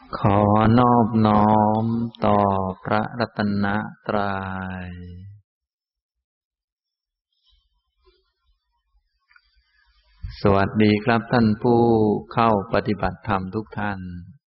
ขอนอบน้อมต่อพระรัตนตรัยสวัสดีครับท่านผู้เข้าปฏิบัติธรรมทุกท่าน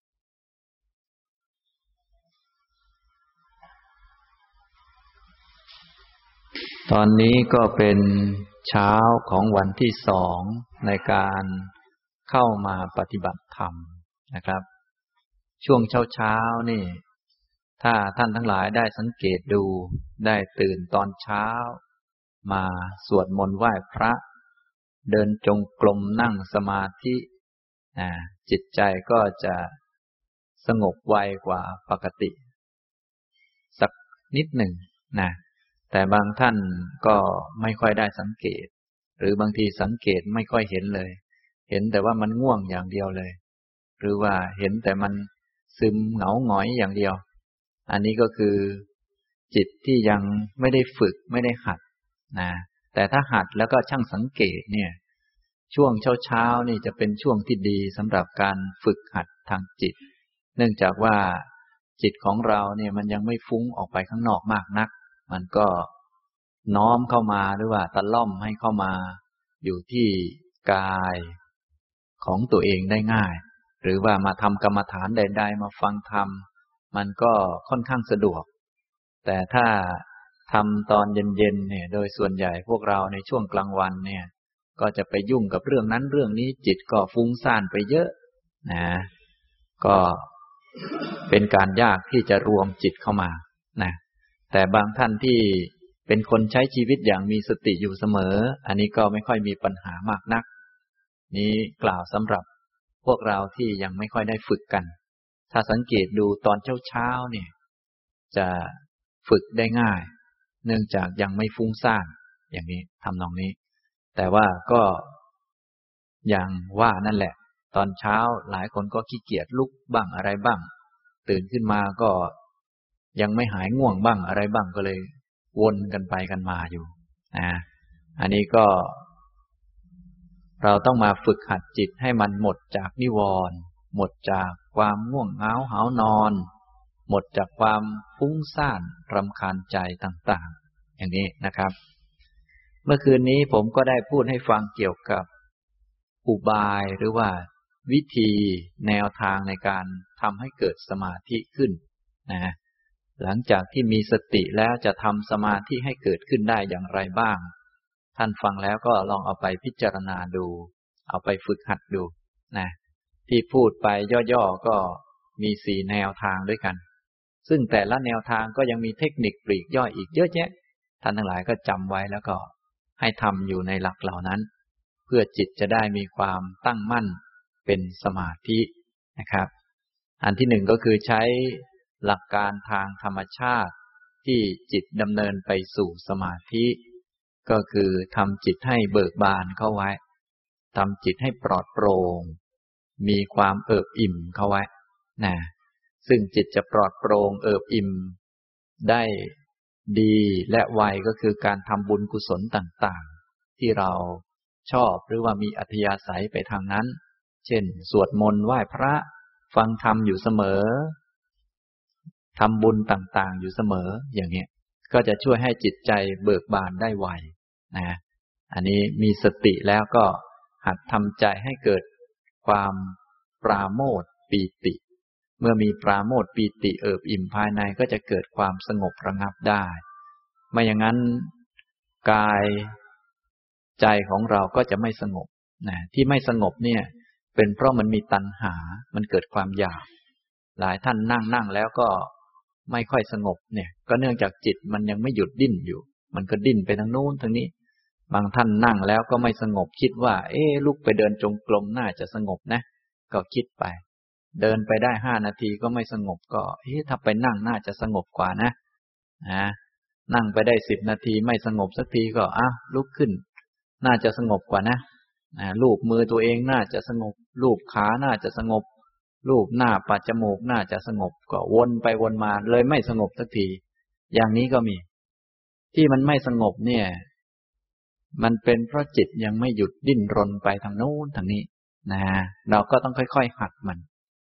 ตอนนี้ก็เป็นเช้าของวันที่2ในการเข้ามาปฏิบัติธรรมนะครับช่วงเช้านี่ถ้าท่านทั้งหลายได้สังเกตดูได้ตื่นตอนเช้ามาสวดมนต์ไหว้พระเดินจงกรมนั่งสมาธิจิตใจก็จะสงบไวกว่าปกติสักนิดหนึ่งนะแต่บางท่านก็ไม่ค่อยได้สังเกตหรือบางทีสังเกตไม่ค่อยเห็นเลยเห็นแต่ว่ามันง่วงอย่างเดียวเลยหรือว่าเห็นแต่มันซึมเหงาหงอยอย่างเดียวอันนี้ก็คือจิตที่ยังไม่ได้ฝึกไม่ได้หัดนะแต่ถ้าหัดแล้วก็ช่างสังเกตเนี่ยช่วงเช้านี่จะเป็นช่วงที่ดีสำหรับการฝึกหัดทางจิตเนื่องจากว่าจิตของเราเนี่ยมันยังไม่ฟุ้งออกไปข้างนอกมากนักมันก็น้อมเข้ามาหรือว่าตะล่อมให้เข้ามาอยู่ที่กายของตัวเองได้ง่ายหรือว่ามาทำกรรมฐานใดๆมาฟังธรรมมันก็ค่อนข้างสะดวกแต่ถ้าทำตอนเย็นๆเนี่ยโดยส่วนใหญ่พวกเราในช่วงกลางวันเนี่ยก็จะไปยุ่งกับเรื่องนั้นเรื่องนี้จิตก็ฟุ้งซ่านไปเยอะนะก็เป็นการยากที่จะรวมจิตเข้ามานะแต่บางท่านที่เป็นคนใช้ชีวิตอย่างมีสติอยู่เสมออันนี้ก็ไม่ค่อยมีปัญหามากนักนี้กล่าวสำหรับพวกเราที่ยังไม่ค่อยได้ฝึกกันถ้าสังเกตดูตอนเช้าเนี่ยจะฝึกได้ง่ายเนื่องจากยังไม่ฟุ้งซ่านอย่างนี้ทำนองนี้แต่ว่าก็อย่างว่านั่นแหละตอนเช้าหลายคนก็ขี้เกียจลุกบ้างอะไรบ้างตื่นขึ้นมาก็ยังไม่หายง่วงบ้างอะไรบ้างก็เลยวนกันไปกันมาอยู่อันนี้ก็เราต้องมาฝึกหัดจิตให้มันหมดจากนิวรณ์หมดจากความง่วงเหงาหาวนอนหมดจากความฟุ้งซ่านรำคาญใจต่างๆอย่างนี้นะครับเมื่อคืนนี้ผมก็ได้พูดให้ฟังเกี่ยวกับอุบายหรือว่าวิธีแนวทางในการทำให้เกิดสมาธิขึ้นนะหลังจากที่มีสติแล้วจะทำสมาธิให้เกิดขึ้นได้อย่างไรบ้างท่านฟังแล้วก็ลองเอาไปพิจารณาดูเอาไปฝึกหัดดูนะที่พูดไปย่อๆก็มี4แนวทางด้วยกันซึ่งแต่ละแนวทางก็ยังมีเทคนิคปลีกย่อยอีกเยอะแยะท่านทั้งหลายก็จำไว้แล้วก็ให้ทำอยู่ในหลักเหล่านั้นเพื่อจิตจะได้มีความตั้งมั่นเป็นสมาธินะครับอันที่1ก็คือใช้หลักการทางธรรมชาติที่จิตดำเนินไปสู่สมาธิก็คือทำจิตให้เบิกบานเข้าไว้ทำจิตให้ปลอดโปร่งมีความเอิบอิ่มเข้าไว้นะซึ่งจิตจะปลอดโปร่งเอิบอิ่มได้ดีและไวก็คือการทำบุญกุศลต่างๆที่เราชอบหรือว่ามีอัธยาศัยไปทางนั้นเช่นสวดมนต์ไหว้พระฟังธรรมอยู่เสมอทำบุญต่างๆอยู่เสมออย่างนี้ก็จะช่วยให้จิตใจเบิกบานได้ไวนะอันนี้มีสติแล้วก็หัดทำใจให้เกิดความปราโมทย์ปีติเมื่อมีปราโมทย์ปีติเอิบอิ่มภายในก็จะเกิดความสงบระงับได้ไม่อย่างนั้นกายใจของเราก็จะไม่สงบนะที่ไม่สงบเนี่ยเป็นเพราะมันมีตัณหามันเกิดความอยากหลายท่านนั่งแล้วก็ไม่ค่อยสงบเนี่ยก็เนื่องจากจิตมันยังไม่หยุดดิ้นอยู่มันก็ดิ้นไปทางโน้นทางนี้บางท่านนั่งแล้วก็ไม่สงบคิดว่าลุกไปเดินจงกรมน่าจะสงบนะก็คิดไปเดินไปได้5 นาทีก็ไม่สงบก็ถ้าไปนั่งน่าจะสงบกว่านะนั่งไปได้10 นาทีไม่สงบสักทีก็ลุกขึ้นน่าจะสงบกว่านะลูบมือตัวเองน่าจะสงบลูบขาน่าจะสงบลูบหน้าปัดจมูกน่าจะสงบก็วนไปวนมาเลยไม่สงบสักทีอย่างนี้ก็มีที่มันไม่สงบเนี่ยมันเป็นเพราะจิตยังไม่หยุดดิ้นรนไปทางโน้นทางนี้นะเราก็ต้องค่อยๆหัดมัน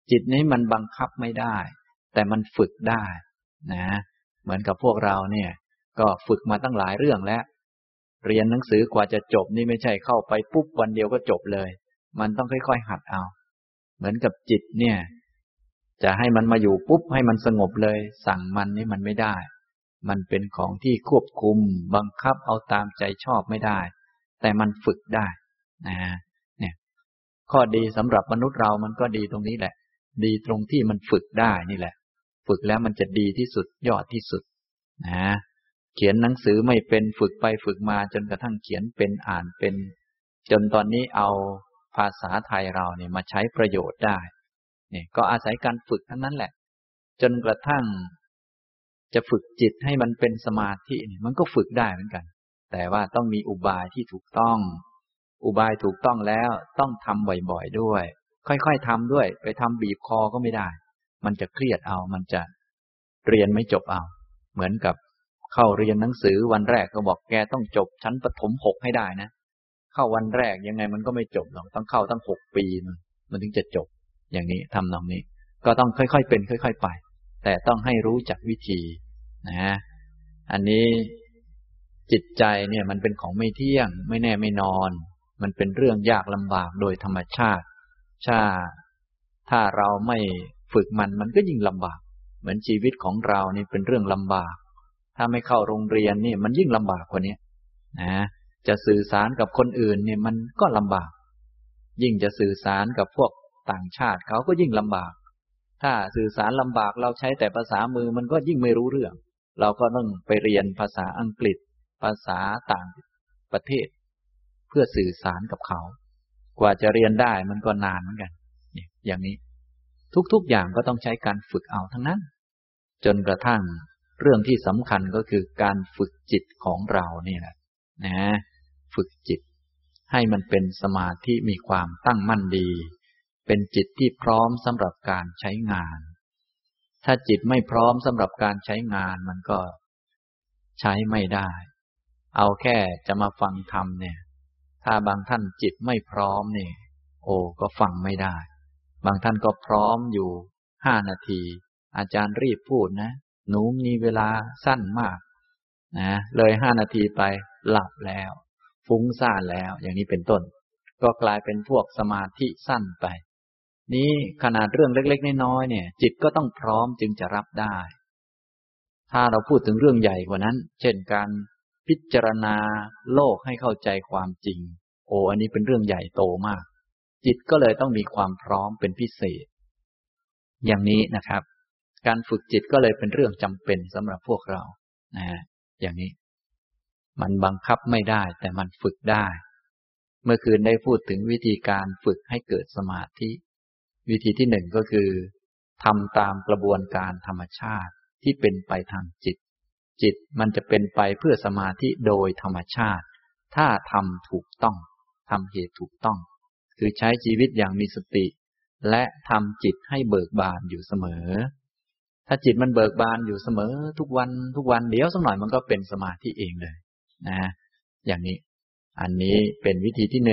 จิตนี้มันบังคับไม่ได้แต่มันฝึกได้นะเหมือนกับพวกเราเนี่ยก็ฝึกมาตั้งหลายเรื่องแล้วเรียนหนังสือกว่าจะจบนี่ไม่ใช่เข้าไปปุ๊บวันเดียวก็จบเลยมันต้องค่อยๆหัดเอาเหมือนกับจิตเนี่ยจะให้มันมาอยู่ปุ๊บให้มันสงบเลยสั่งมันนี่มันไม่ได้มันเป็นของที่ควบคุมบังคับเอาตามใจชอบไม่ได้แต่มันฝึกได้นะเนี่ยข้อดีสำหรับมนุษย์เรามันก็ดีตรงนี้แหละดีตรงที่มันฝึกได้นี่แหละฝึกแล้วมันจะดีที่สุดยอดที่สุดนะเขียนหนังสือไม่เป็นฝึกไปฝึกมาจนกระทั่งเขียนเป็นอ่านเป็นจนตอนนี้เอาภาษาไทยเราเนี่ยมาใช้ประโยชน์ได้เนี่ยก็อาศัยการฝึกทั้งนั้นแหละจนกระทั่งจะฝึกจิตให้มันเป็นสมาธิเนี่ยมันก็ฝึกได้เหมือนกันแต่ว่าต้องมีอุบายที่ถูกต้องอุบายถูกต้องแล้วต้องทำบ่อยๆด้วยค่อยๆทำด้วยไปทำบีบคอก็ไม่ได้มันจะเครียดเอามันจะเรียนไม่จบเอาเหมือนกับเข้าเรียนหนังสือวันแรกก็บอกแกต้องจบชั้นประถม6ให้ได้นะเข้าวันแรกยังไงมันก็ไม่จบหรอกต้องเข้าตั้ง6 ปีมันถึงจะจบอย่างนี้ทำนองนี้ก็ต้องค่อยๆเป็นค่อยๆไปแต่ต้องให้รู้จักวิธีนะอันนี้จิตใจเนี่ยมันเป็นของไม่เที่ยงไม่แน่ไม่นอนมันเป็นเรื่องยากลำบากโดยธรรมชาติถ้าเราไม่ฝึกมันก็ยิ่งลำบากเหมือนชีวิตของเรานี่เป็นเรื่องลำบากถ้าไม่เข้าโรงเรียนนี่มันยิ่งลำบากกว่านี้นะจะสื่อสารกับคนอื่นเนี่ยมันก็ลำบากยิ่งจะสื่อสารกับพวกต่างชาติเขาก็ยิ่งลำบากถ้าสื่อสารลำบากเราใช้แต่ภาษามือมันก็ยิ่งไม่รู้เรื่องเราก็ต้องไปเรียนภาษาอังกฤษภาษาต่างประเทศเพื่อสื่อสารกับเขากว่าจะเรียนได้มันก็นานเหมือนกันอย่างนี้ทุกๆอย่างก็ต้องใช้การฝึกเอาทั้งนั้นจนกระทั่งเรื่องที่สำคัญก็คือการฝึกจิตของเรานี่แหละนะฝึกจิตให้มันเป็นสมาธิมีความตั้งมั่นดีเป็นจิตที่พร้อมสำหรับการใช้งานถ้าจิตไม่พร้อมสำหรับการใช้งานมันก็ใช้ไม่ได้เอาแค่จะมาฟังธรรมเนี่ยถ้าบางท่านจิตไม่พร้อมเนี่ยก็ฟังไม่ได้บางท่านก็พร้อมอยู่5 นาทีอาจารย์รีบพูดนะหนูมีเวลาสั้นมากนะเลย5 นาทีไปหลับแล้วฟุ้งซ่านแล้วอย่างนี้เป็นต้นก็กลายเป็นพวกสมาธิสั้นไปนี้ขนาดเรื่องเล็กๆน้อยๆเนี่ยจิตก็ต้องพร้อมจึงจะรับได้ถ้าเราพูดถึงเรื่องใหญ่กว่านั้นเช่นการพิจารณาโลกให้เข้าใจความจริงอันนี้เป็นเรื่องใหญ่โตมากจิตก็เลยต้องมีความพร้อมเป็นพิเศษอย่างนี้นะครับการฝึกจิตก็เลยเป็นเรื่องจำเป็นสำหรับพวกเราอย่างนี้มันบังคับไม่ได้แต่มันฝึกได้เมื่อคืนได้พูดถึงวิธีการฝึกให้เกิดสมาธิวิธีที่1ก็คือทำตามกระบวนการธรรมชาติที่เป็นไปทางจิตมันจะเป็นไปเพื่อสมาธิโดยธรรมชาติถ้าทำถูกต้องทำเหตุถูกต้องคือใช้ชีวิตอย่างมีสติและทำจิตให้เบิกบานอยู่เสมอถ้าจิตมันเบิกบานอยู่เสมอทุกวันเดี๋ยวสักหน่อยมันก็เป็นสมาธิเองเลยนะอย่างนี้อันนี้เป็นวิธีที่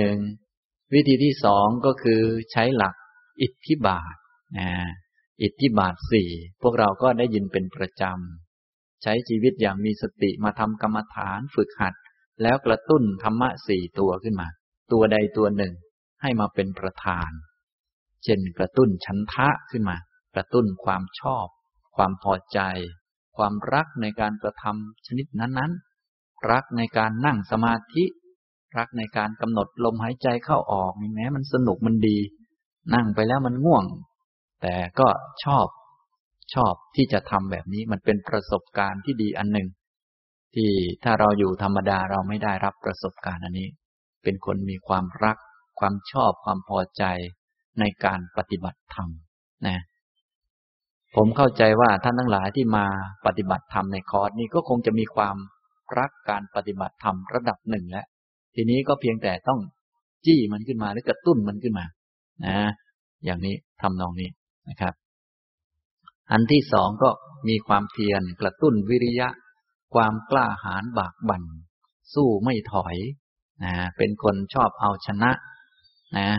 1วิธีที่2ก็คือใช้หลักอิทธิบาทอิทธิบาท4พวกเราก็ได้ยินเป็นประจำใช้ชีวิตอย่างมีสติมาทำกรรมฐานฝึกหัดแล้วกระตุ้นธรรมะ4ตัวขึ้นมาตัวใดตัวหนึ่งให้มาเป็นประธานเช่นกระตุ้นฉันทะขึ้นมากระตุ้นความชอบความพอใจความรักในการกระทำชนิดนั้นๆรักในการนั่งสมาธิรักในการกำหนดลมหายใจเข้าออกแม้มันสนุกมันดีนั่งไปแล้วมันง่วงแต่ก็ชอบที่จะทำแบบนี้มันเป็นประสบการณ์ที่ดีอันหนึ่งที่ถ้าเราอยู่ธรรมดาเราไม่ได้รับประสบการณ์อันนี้เป็นคนมีความรักความชอบความพอใจในการปฏิบัติธรรมนะผมเข้าใจว่าท่านทั้งหลายที่มาปฏิบัติธรรมในคอร์สนี้ก็คงจะมีความรักการปฏิบัติธรรมระดับหนึ่งแล้วทีนี้ก็เพียงแต่ต้องจี้มันขึ้นมาหรือกระตุ้นมันขึ้นมานะอย่างนี้ทำนองนี้นะครับอันที่2ก็มีความเพียรกระตุ้นวิริยะความกล้าหาญบากบั่นสู้ไม่ถอยเป็นคนชอบเอาชนะ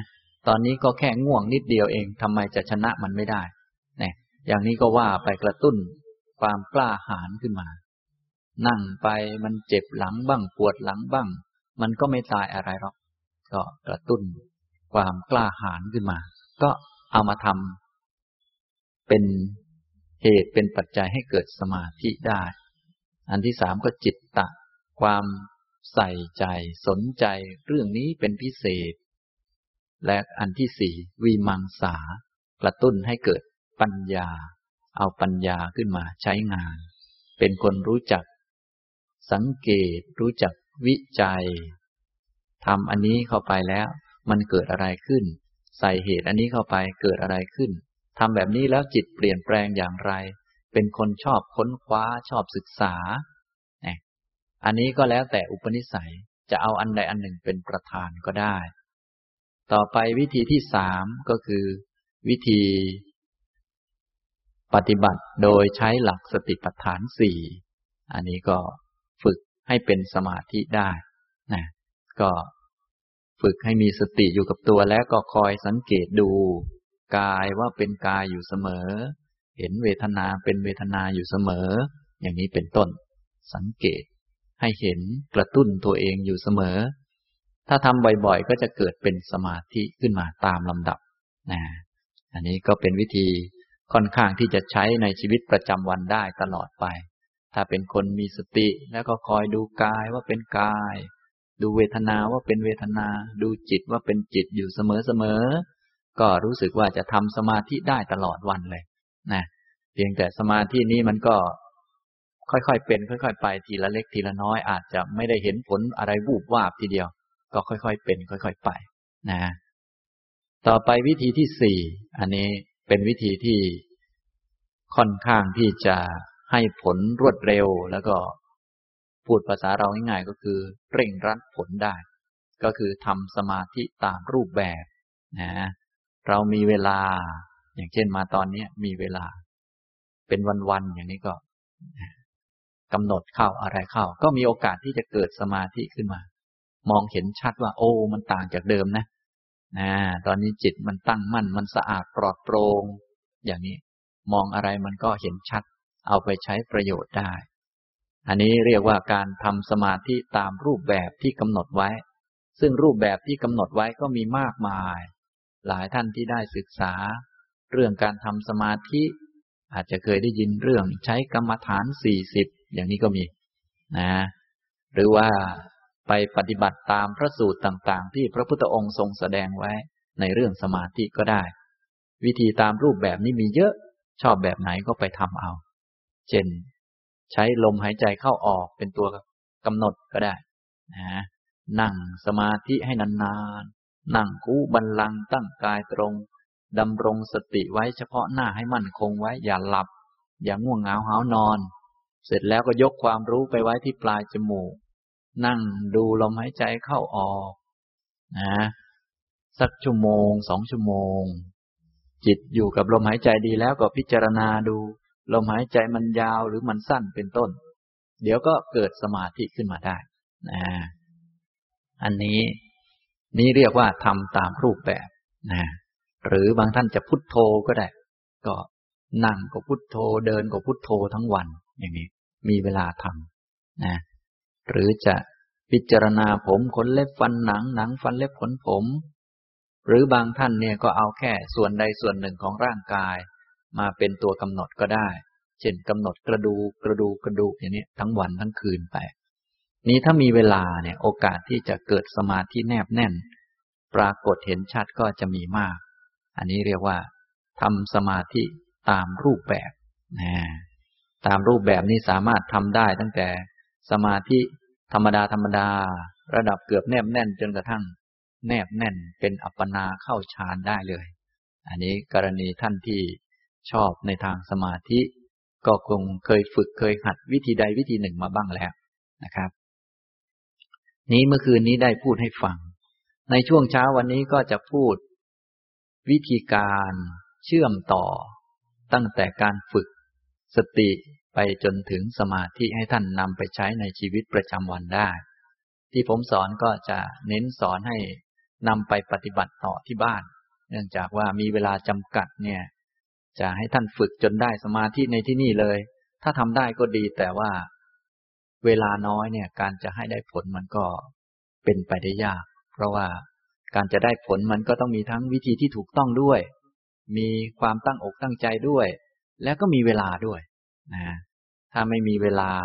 ตอนนี้ก็แค่ง่วงนิดเดียวเองทำไมจะชนะมันไม่ได้เนี่ยอย่างนี้ก็ว่าไปกระตุ้นความกล้าหาญขึ้นมานั่งไปมันเจ็บหลังบ้างปวดหลังบ้างมันก็ไม่ตายอะไรหรอกก็กระตุ้นความกล้าหาญขึ้นมาก็เอามาทำเป็นเหตุเป็นปัจจัยให้เกิดสมาธิได้อันที่สามก็จิตตะความใส่ใจสนใจเรื่องนี้เป็นพิเศษและอันที่สี่วิมังสากระตุ้นให้เกิดปัญญาเอาปัญญาขึ้นมาใช้งานเป็นคนรู้จักสังเกตรู้จักวิจัยทำอันนี้เข้าไปแล้วมันเกิดอะไรขึ้นใส่เหตุอันนี้เข้าไปเกิดอะไรขึ้นทำแบบนี้แล้วจิตเปลี่ยนแปลงอย่างไรเป็นคนชอบค้นคว้าชอบศึกษาอันนี้ก็แล้วแต่อุปนิสัยจะเอาอันใดอันหนึ่งเป็นประธานก็ได้ต่อไปวิธีที่สามก็คือวิธีปฏิบัติโดยใช้หลักสติปัฏฐานสี่อันนี้ก็ฝึกให้เป็นสมาธิได้นะก็ฝึกให้มีสติอยู่กับตัวแล้วก็คอยสังเกตดูกายว่าเป็นกายอยู่เสมอเห็นเวทนาเป็นเวทนาอยู่เสมออย่างนี้เป็นต้นสังเกตให้เห็นกระตุ้นตัวเองอยู่เสมอถ้าทำบ่อยๆก็จะเกิดเป็นสมาธิขึ้นมาตามลำดับนะอันนี้ก็เป็นวิธีค่อนข้างที่จะใช้ในชีวิตประจำวันได้ตลอดไปถ้าเป็นคนมีสติแล้วก็คอยดูกายว่าเป็นกายดูเวทนาว่าเป็นเวทนาดูจิตว่าเป็นจิตอยู่เสมอๆก็รู้สึกว่าจะทำสมาธิได้ตลอดวันเลยนะเพียงแต่สมาธินี้มันก็ค่อยๆเป็นค่อยๆไปทีละเล็กทีละน้อยอาจจะไม่ได้เห็นผลอะไรวูบวาบทีเดียวก็ค่อยๆเป็นค่อยๆไปนะต่อไปวิธีที่สี่อันนี้เป็นวิธีที่ค่อนข้างที่จะให้ผลรวดเร็วแล้วก็พูดภาษาเราง่ายๆก็คือเร่งรัดผลได้ก็คือทำสมาธิตามรูปแบบนะเรามีเวลาอย่างเช่นมาตอนนี้มีเวลาเป็นวันๆอย่างนี้ก็กำหนดเข้าอะไรเข้าก็มีโอกาสที่จะเกิดสมาธิขึ้นมามองเห็นชัดว่าโอ้มันต่างจากเดิมนะตอนนี้จิตมันตั้งมั่นมันสะอาดปลอดโปร่งอย่างนี้มองอะไรมันก็เห็นชัดเอาไปใช้ประโยชน์ได้อันนี้เรียกว่าการทำสมาธิตามรูปแบบที่กำหนดไว้ซึ่งรูปแบบที่กำหนดไว้ก็มีมากมายหลายท่านที่ได้ศึกษาเรื่องการทำสมาธิอาจจะเคยได้ยินเรื่องใช้กรรมฐาน40อย่างนี้ก็มีนะหรือว่าไปปฏิบัติตามพระสูตรต่างๆที่พระพุทธองค์ทรงแสดงไว้ในเรื่องสมาธิก็ได้วิธีตามรูปแบบนี้มีเยอะชอบแบบไหนก็ไปทำเอาเช่นใช้ลมหายใจเข้าออกเป็นตัวกำหนดก็ได้นะนั่งสมาธิให้นานๆนั่งคู่บัลลังก์ตั้งกายตรงดำรงสติไว้เฉพาะหน้าให้มั่นคงไว้อย่าหลับอย่าง่วงเหงาหาวนอนเสร็จแล้วก็ยกความรู้ไปไว้ที่ปลายจมูกนั่งดูลมหายใจเข้าออกนะสักชั่วโมง2 ชั่วโมงจิตอยู่กับลมหายใจดีแล้วก็พิจารณาดูลมหายใจมันยาวหรือมันสั้นเป็นต้นเดี๋ยวก็เกิดสมาธิขึ้นมาได้นะอันนี้เรียกว่าทำตามรูปแบบนะหรือบางท่านจะพุทโธก็ได้ก็นั่งก็พุทโธเดินก็พุทโธทั้งวันอย่างนี้มีเวลาทำนะหรือจะพิจารณาผมขนเล็บฟันหนังหนังฟันเล็บขนผมหรือบางท่านเนี่ยก็เอาแค่ส่วนใดส่วนหนึ่งของร่างกายมาเป็นตัวกำหนดก็ได้เช่นกำหนดกระดูกอย่างนี้ทั้งวันทั้งคืนไปนี้ถ้ามีเวลาเนี่ยโอกาสที่จะเกิดสมาธิแนบแน่นปรากฏเห็นชัดก็จะมีมากอันนี้เรียกว่าทำสมาธิตามรูปแบบตามรูปแบบนี้สามารถทำได้ตั้งแต่สมาธิธรรมดาระดับเกือบแนบแน่นจนกระทั่งแนบแน่นเป็นอัปปนาเข้าฌานได้เลยอันนี้กรณีท่านที่ชอบในทางสมาธิก็คงเคยฝึกเคยหัดวิธีใดวิธีหนึ่งมาบ้างแล้วนะครับนี้เมื่อคืนนี้ได้พูดให้ฟังในช่วงเช้าวันนี้ก็จะพูดวิธีการเชื่อมต่อตั้งแต่การฝึกสติไปจนถึงสมาธิให้ท่านนำไปใช้ในชีวิตประจำวันได้ที่ผมสอนก็จะเน้นสอนให้นำไปปฏิบัติต่อที่บ้านเนื่องจากว่ามีเวลาจำกัดเนี่ยจะให้ท่านฝึกจนได้สมาธิในที่นี่เลยถ้าทำได้ก็ดีแต่ว่าเวลาน้อยเนี่ยการจะให้ได้ผลมันก็เป็นไปได้ยากเพราะว่าการจะได้ผลมันก็ต้องมีทั้งวิธีที่ถูกต้องด้วยมีความตั้งอกตั้งใจด้วยแล้วก็มีเวลาด้วยนะถ้าไม่มีเวลา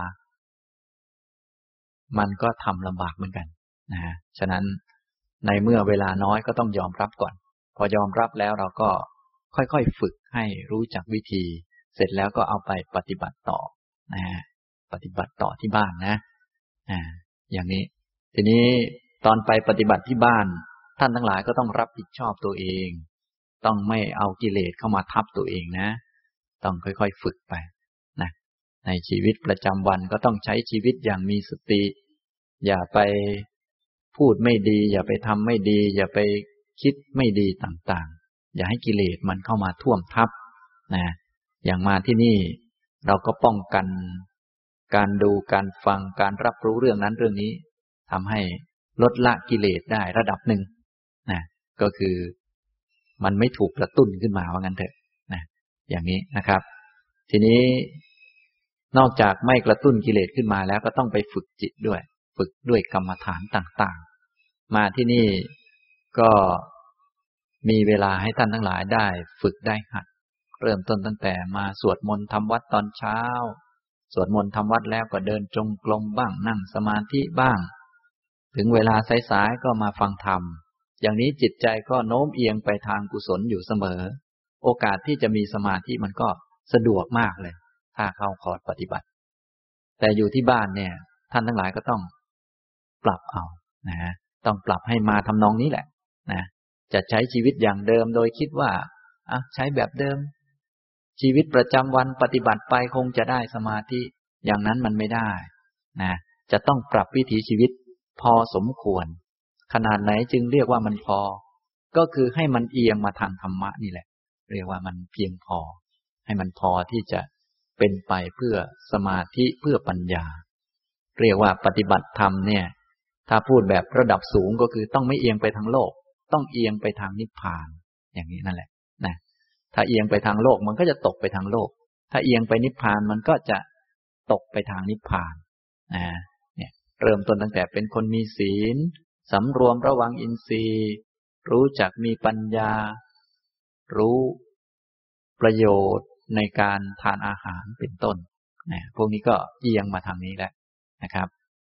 มันก็ทำลำบากเหมือนกันนะฉะนั้นในเมื่อเวลาน้อยก็ต้องยอมรับก่อนพอยอมรับแล้วเราก็ค่อยๆฝึกให้รู้จักวิธีเสร็จแล้วก็เอาไปปฏิบัติต่อนะปฏิบัติต่อที่บ้านนะอย่างนี้ทีนี้ตอนไปปฏิบัติที่บ้านท่านทั้งหลายก็ต้องรับผิดชอบตัวเองต้องไม่เอากิเลสเข้ามาทับตัวเองนะต้องค่อยๆฝึกไปนะในชีวิตประจำวันก็ต้องใช้ชีวิตอย่างมีสติอย่าไปพูดไม่ดีอย่าไปทำไม่ดีอย่าไปคิดไม่ดีต่างๆอย่าให้กิเลสมันเข้ามาท่วมทับนะอย่างมาที่นี่เราก็ป้องกันการดูการฟังการรับรู้เรื่องนั้นเรื่องนี้ทำให้ลดละกิเลสได้ระดับหนึ่งนะก็คือมันไม่ถูกกระตุ้นขึ้นมาว่างั้นเถอะนะอย่างนี้นะครับทีนี้นอกจากไม่กระตุ้นกิเลสขึ้นมาแล้วก็ต้องไปฝึกจิตด้วยฝึกด้วยกรรมฐานต่างๆมาที่นี่ก็มีเวลาให้ท่านทั้งหลายได้ฝึกได้หัดเริ่มต้นตั้งแต่มาสวดมนต์ทำวัดตอนเช้าสวดมนต์ทำวัดแล้วก็เดินจงกรมบ้างนั่งสมาธิบ้างถึงเวลาสายๆก็มาฟังธรรมอย่างนี้จิตใจก็โน้มเอียงไปทางกุศลอยู่เสมอโอกาสที่จะมีสมาธิมันก็สะดวกมากเลยถ้าเข้าคอร์สปฏิบัติแต่อยู่ที่บ้านเนี่ยท่านทั้งหลายก็ต้องปรับเอานะต้องปรับให้มาทำนองนี้แหละนะจะใช้ชีวิตอย่างเดิมโดยคิดว่าใช้แบบเดิมชีวิตประจำวันปฏิบัติไปคงจะได้สมาธิอย่างนั้นมันไม่ได้นะจะต้องปรับวิถีชีวิตพอสมควรขนาดไหนจึงเรียกว่ามันพอก็คือให้มันเอียงมาทางธรรมะนี่แหละเรียกว่ามันเพียงพอให้มันพอที่จะเป็นไปเพื่อสมาธิเพื่อปัญญาเรียกว่าปฏิบัติธรรมเนี่ยถ้าพูดแบบระดับสูงก็คือต้องไม่เอียงไปทางโลกต้องเอียงไปทางนิพพานอย่างนี้นั่นแหละนะถ้าเอียงไปทางโลกมันก็จะตกไปทางโลกถ้าเอียงไปนิพพานมันก็จะตกไปทางนิพพานเนี่ยเริ่มต้นตั้งแต่เป็นคนมีศีลสำรวมระวังอินทรีย์รู้จักมีปัญญารู้ประโยชน์ในการทานอาหารเป็นต้นพวกนี้ก็เอียงมาทางนี้แหละนะครับ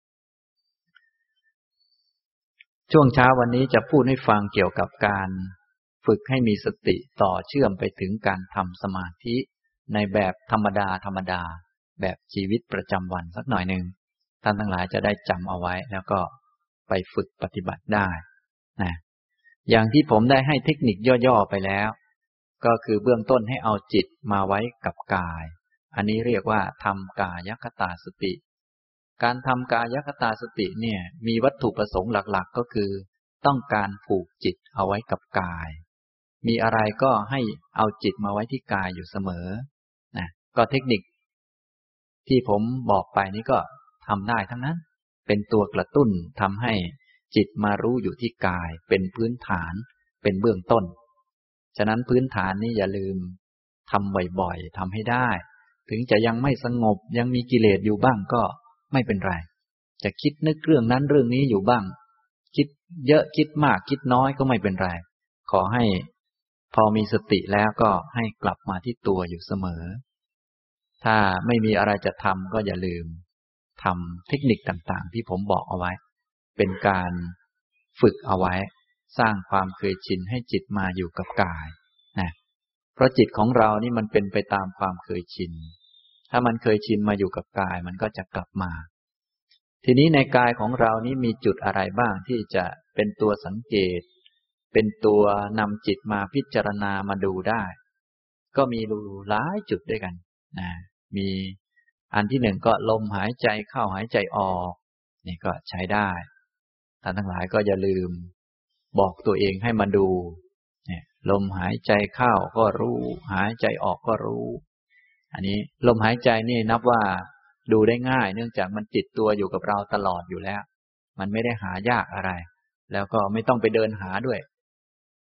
ช่วงเช้าวันนี้จะพูดให้ฟังเกี่ยวกับการฝึกให้มีสติต่อเชื่อมไปถึงการทำสมาธิในแบบธรรมดาธรรมดาแบบชีวิตประจำวันสักหน่อยหนึ่งท่านทั้งหลายจะได้จำเอาไว้แล้วก็ไปฝึกปฏิบัติได้นะอย่างที่ผมได้ให้เทคนิคย่อๆไปแล้วก็คือเบื้องต้นให้เอาจิตมาไว้กับกายอันนี้เรียกว่าทำกายคตาสติการทำกายคตาสติเนี่ยมีวัตถุประสงค์หลักๆก็คือต้องการผูกจิตเอาไว้กับกายมีอะไรก็ให้เอาจิตมาไว้ที่กายอยู่เสมอนะก็เทคนิคที่ผมบอกไปนี้ก็ทำได้ทั้งนั้นเป็นตัวกระตุ้นทำให้จิตมารู้อยู่ที่กายเป็นพื้นฐานเป็นเบื้องต้นฉะนั้นพื้นฐานนี้อย่าลืมทำบ่อยๆทำให้ได้ถึงจะยังไม่สงบยังมีกิเลสอยู่บ้างก็ไม่เป็นไรจะคิดนึกเรื่องนั้นเรื่องนี้อยู่บ้างคิดเยอะคิดมากคิดน้อยก็ไม่เป็นไรขอให้พอมีสติแล้วก็ให้กลับมาที่ตัวอยู่เสมอถ้าไม่มีอะไรจะทำก็อย่าลืมทำเทคนิคต่างๆที่ผมบอกเอาไว้เป็นการฝึกเอาไว้สร้างความเคยชินให้จิตมาอยู่กับกายนะเพราะจิตของเรานี่มันเป็นไปตามความเคยชินถ้ามันเคยชินมาอยู่กับกายมันก็จะกลับมาทีนี้ในกายของเรานี้มีจุดอะไรบ้างที่จะเป็นตัวสังเกตเป็นตัวนำจิตมาพิจารณามาดูได้ก็มีหลายจุดด้วยกันนะมีอันที่หนึ่งก็ลมหายใจเข้าหายใจออกนี่ก็ใช้ได้ท่านทั้งหลายก็อย่าลืมบอกตัวเองให้มาดูเนี่ยลมหายใจเข้าก็รู้หายใจออกก็รู้อันนี้ลมหายใจนี่นับว่าดูได้ง่ายเนื่องจากมันติดตัวอยู่กับเราตลอดอยู่แล้วมันไม่ได้หายากอะไรแล้วก็ไม่ต้องไปเดินหาด้วย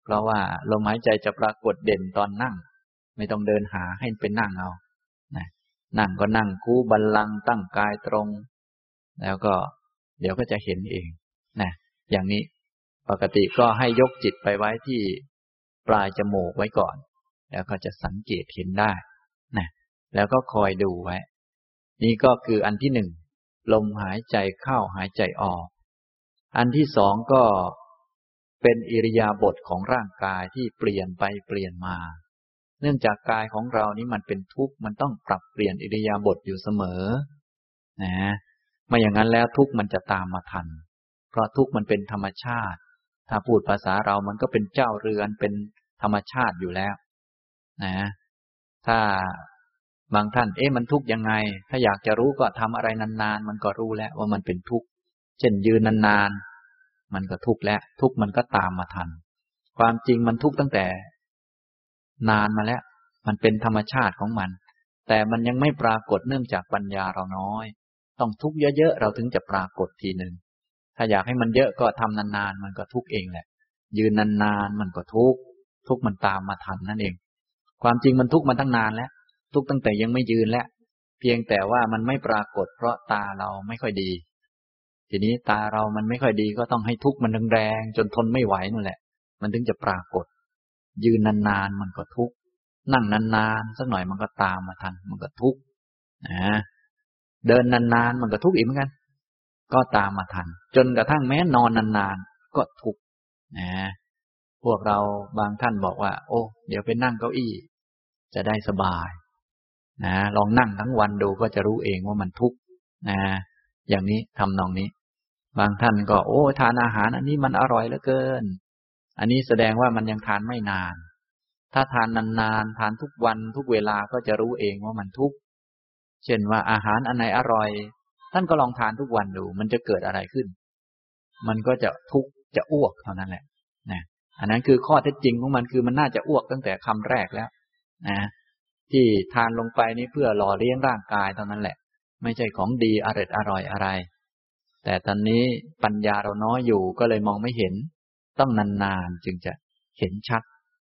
เพราะว่าลมหายใจจะปรากฏเด่นตอนนั่งไม่ต้องเดินหาให้เป็นนั่งเอานะนั่งก็นั่งคูบัลลังก์ตั้งกายตรงแล้วก็เดี๋ยวก็จะเห็นเองนะอย่างนี้ปกติก็ให้ยกจิตไปไว้ที่ปลายจมูกไว้ก่อนแล้วก็จะสังเกตเห็นได้นะแล้วก็คอยดูไว้นี่ก็คืออันที่หนึ่งลมหายใจเข้าหายใจออกอันที่สองก็เป็นอิริยาบถของร่างกายที่เปลี่ยนไปเปลี่ยนมาเนื่องจากกายของเรานี้มันเป็นทุกข์มันต้องปรับเปลี่ยนอิริยาบถอยู่เสมอนะไม่อย่างนั้นแล้วทุกข์มันจะตามมาทันเพราะทุกข์มันเป็นธรรมชาติถ้าพูดภาษาเรามันก็เป็นเจ้าเรือนเป็นธรรมชาติอยู่แล้วนะถ้าบางท่านมันทุกข์ยังไงถ้าอยากจะรู้ก็ทำอะไรนานๆมันก็รู้แล้วว่ามันเป็นทุกข์เช่นยืนนานๆมันก็ทุกข์แล้วทุกข์มันก็ตามมาทันความจริงมันทุกข์ตั้งแต่นานมาแล้วมันเป็นธรรมชาติของมันแต่มันยังไม่ปรากฏเนื่องจากปัญญาเราน้อยต้องทุกข์เยอะๆเราถึงจะปรากฏทีหนึ่งถ้าอยากให้มันเยอะก็ทำนานๆมันก็ทุกข์เองแหละยืนนานๆมันก็ทุกข์มันตามมาทันนั่นเองความจริงมันทุกข์มาตั้งนานแล้วทุกข์ตั้งแต่ยังไม่ยืนแล้วเพียงแต่ว่ามันไม่ปรากฏเพราะตาเราไม่ค่อยดีทีนี้ตาเรามันไม่ค่อยดีก็ต้องให้ทุกข์มันแรงๆจนทนไม่ไหวนั่นแหละมันถึงจะปรากฏยืนนานๆมันก็ทุกข์นั่งนานๆสักหน่อยมันก็ตามมาทันมันก็ทุกข์เดินนานๆมันก็ทุกข์อีกเหมือนกันก็ตามมาทันจนกระทั่งแม้นอนนานๆก็ทุกข์พวกเราบางท่านบอกว่าโอ้เดี๋ยวไปนั่งเก้าอี้จะได้สบายลองนั่งทั้งวันดูก็จะรู้เองว่ามันทุกข์อย่างนี้ทำนองนี้บางท่านก็โอ้ทานอาหารอันนี้มันอร่อยเหลือเกินอันนี้แสดงว่ามันยังทานไม่นานถ้าทานนานๆทานทุกวันทุกเวลาก็จะรู้เองว่ามันทุกข์เช่นว่าอาหารอันไหนอร่อยท่านก็ลองทานทุกวันดูมันจะเกิดอะไรขึ้นมันก็จะทุกข์จะอ้วกเท่านั้นแหละอันนั้นคือข้อเท็จจริงของมันคือมันน่าจะอ้วกตั้งแต่คำแรกแล้วที่ทานลงไปนี่เพื่อหล่อเลี้ยงร่างกายเท่านั้นแหละไม่ใช่ของดีอร่อยอะไรแต่ตอนนี้ปัญญาเราน้อยอยู่ก็เลยมองไม่เห็นต้องนานๆจึงจะเห็นชัด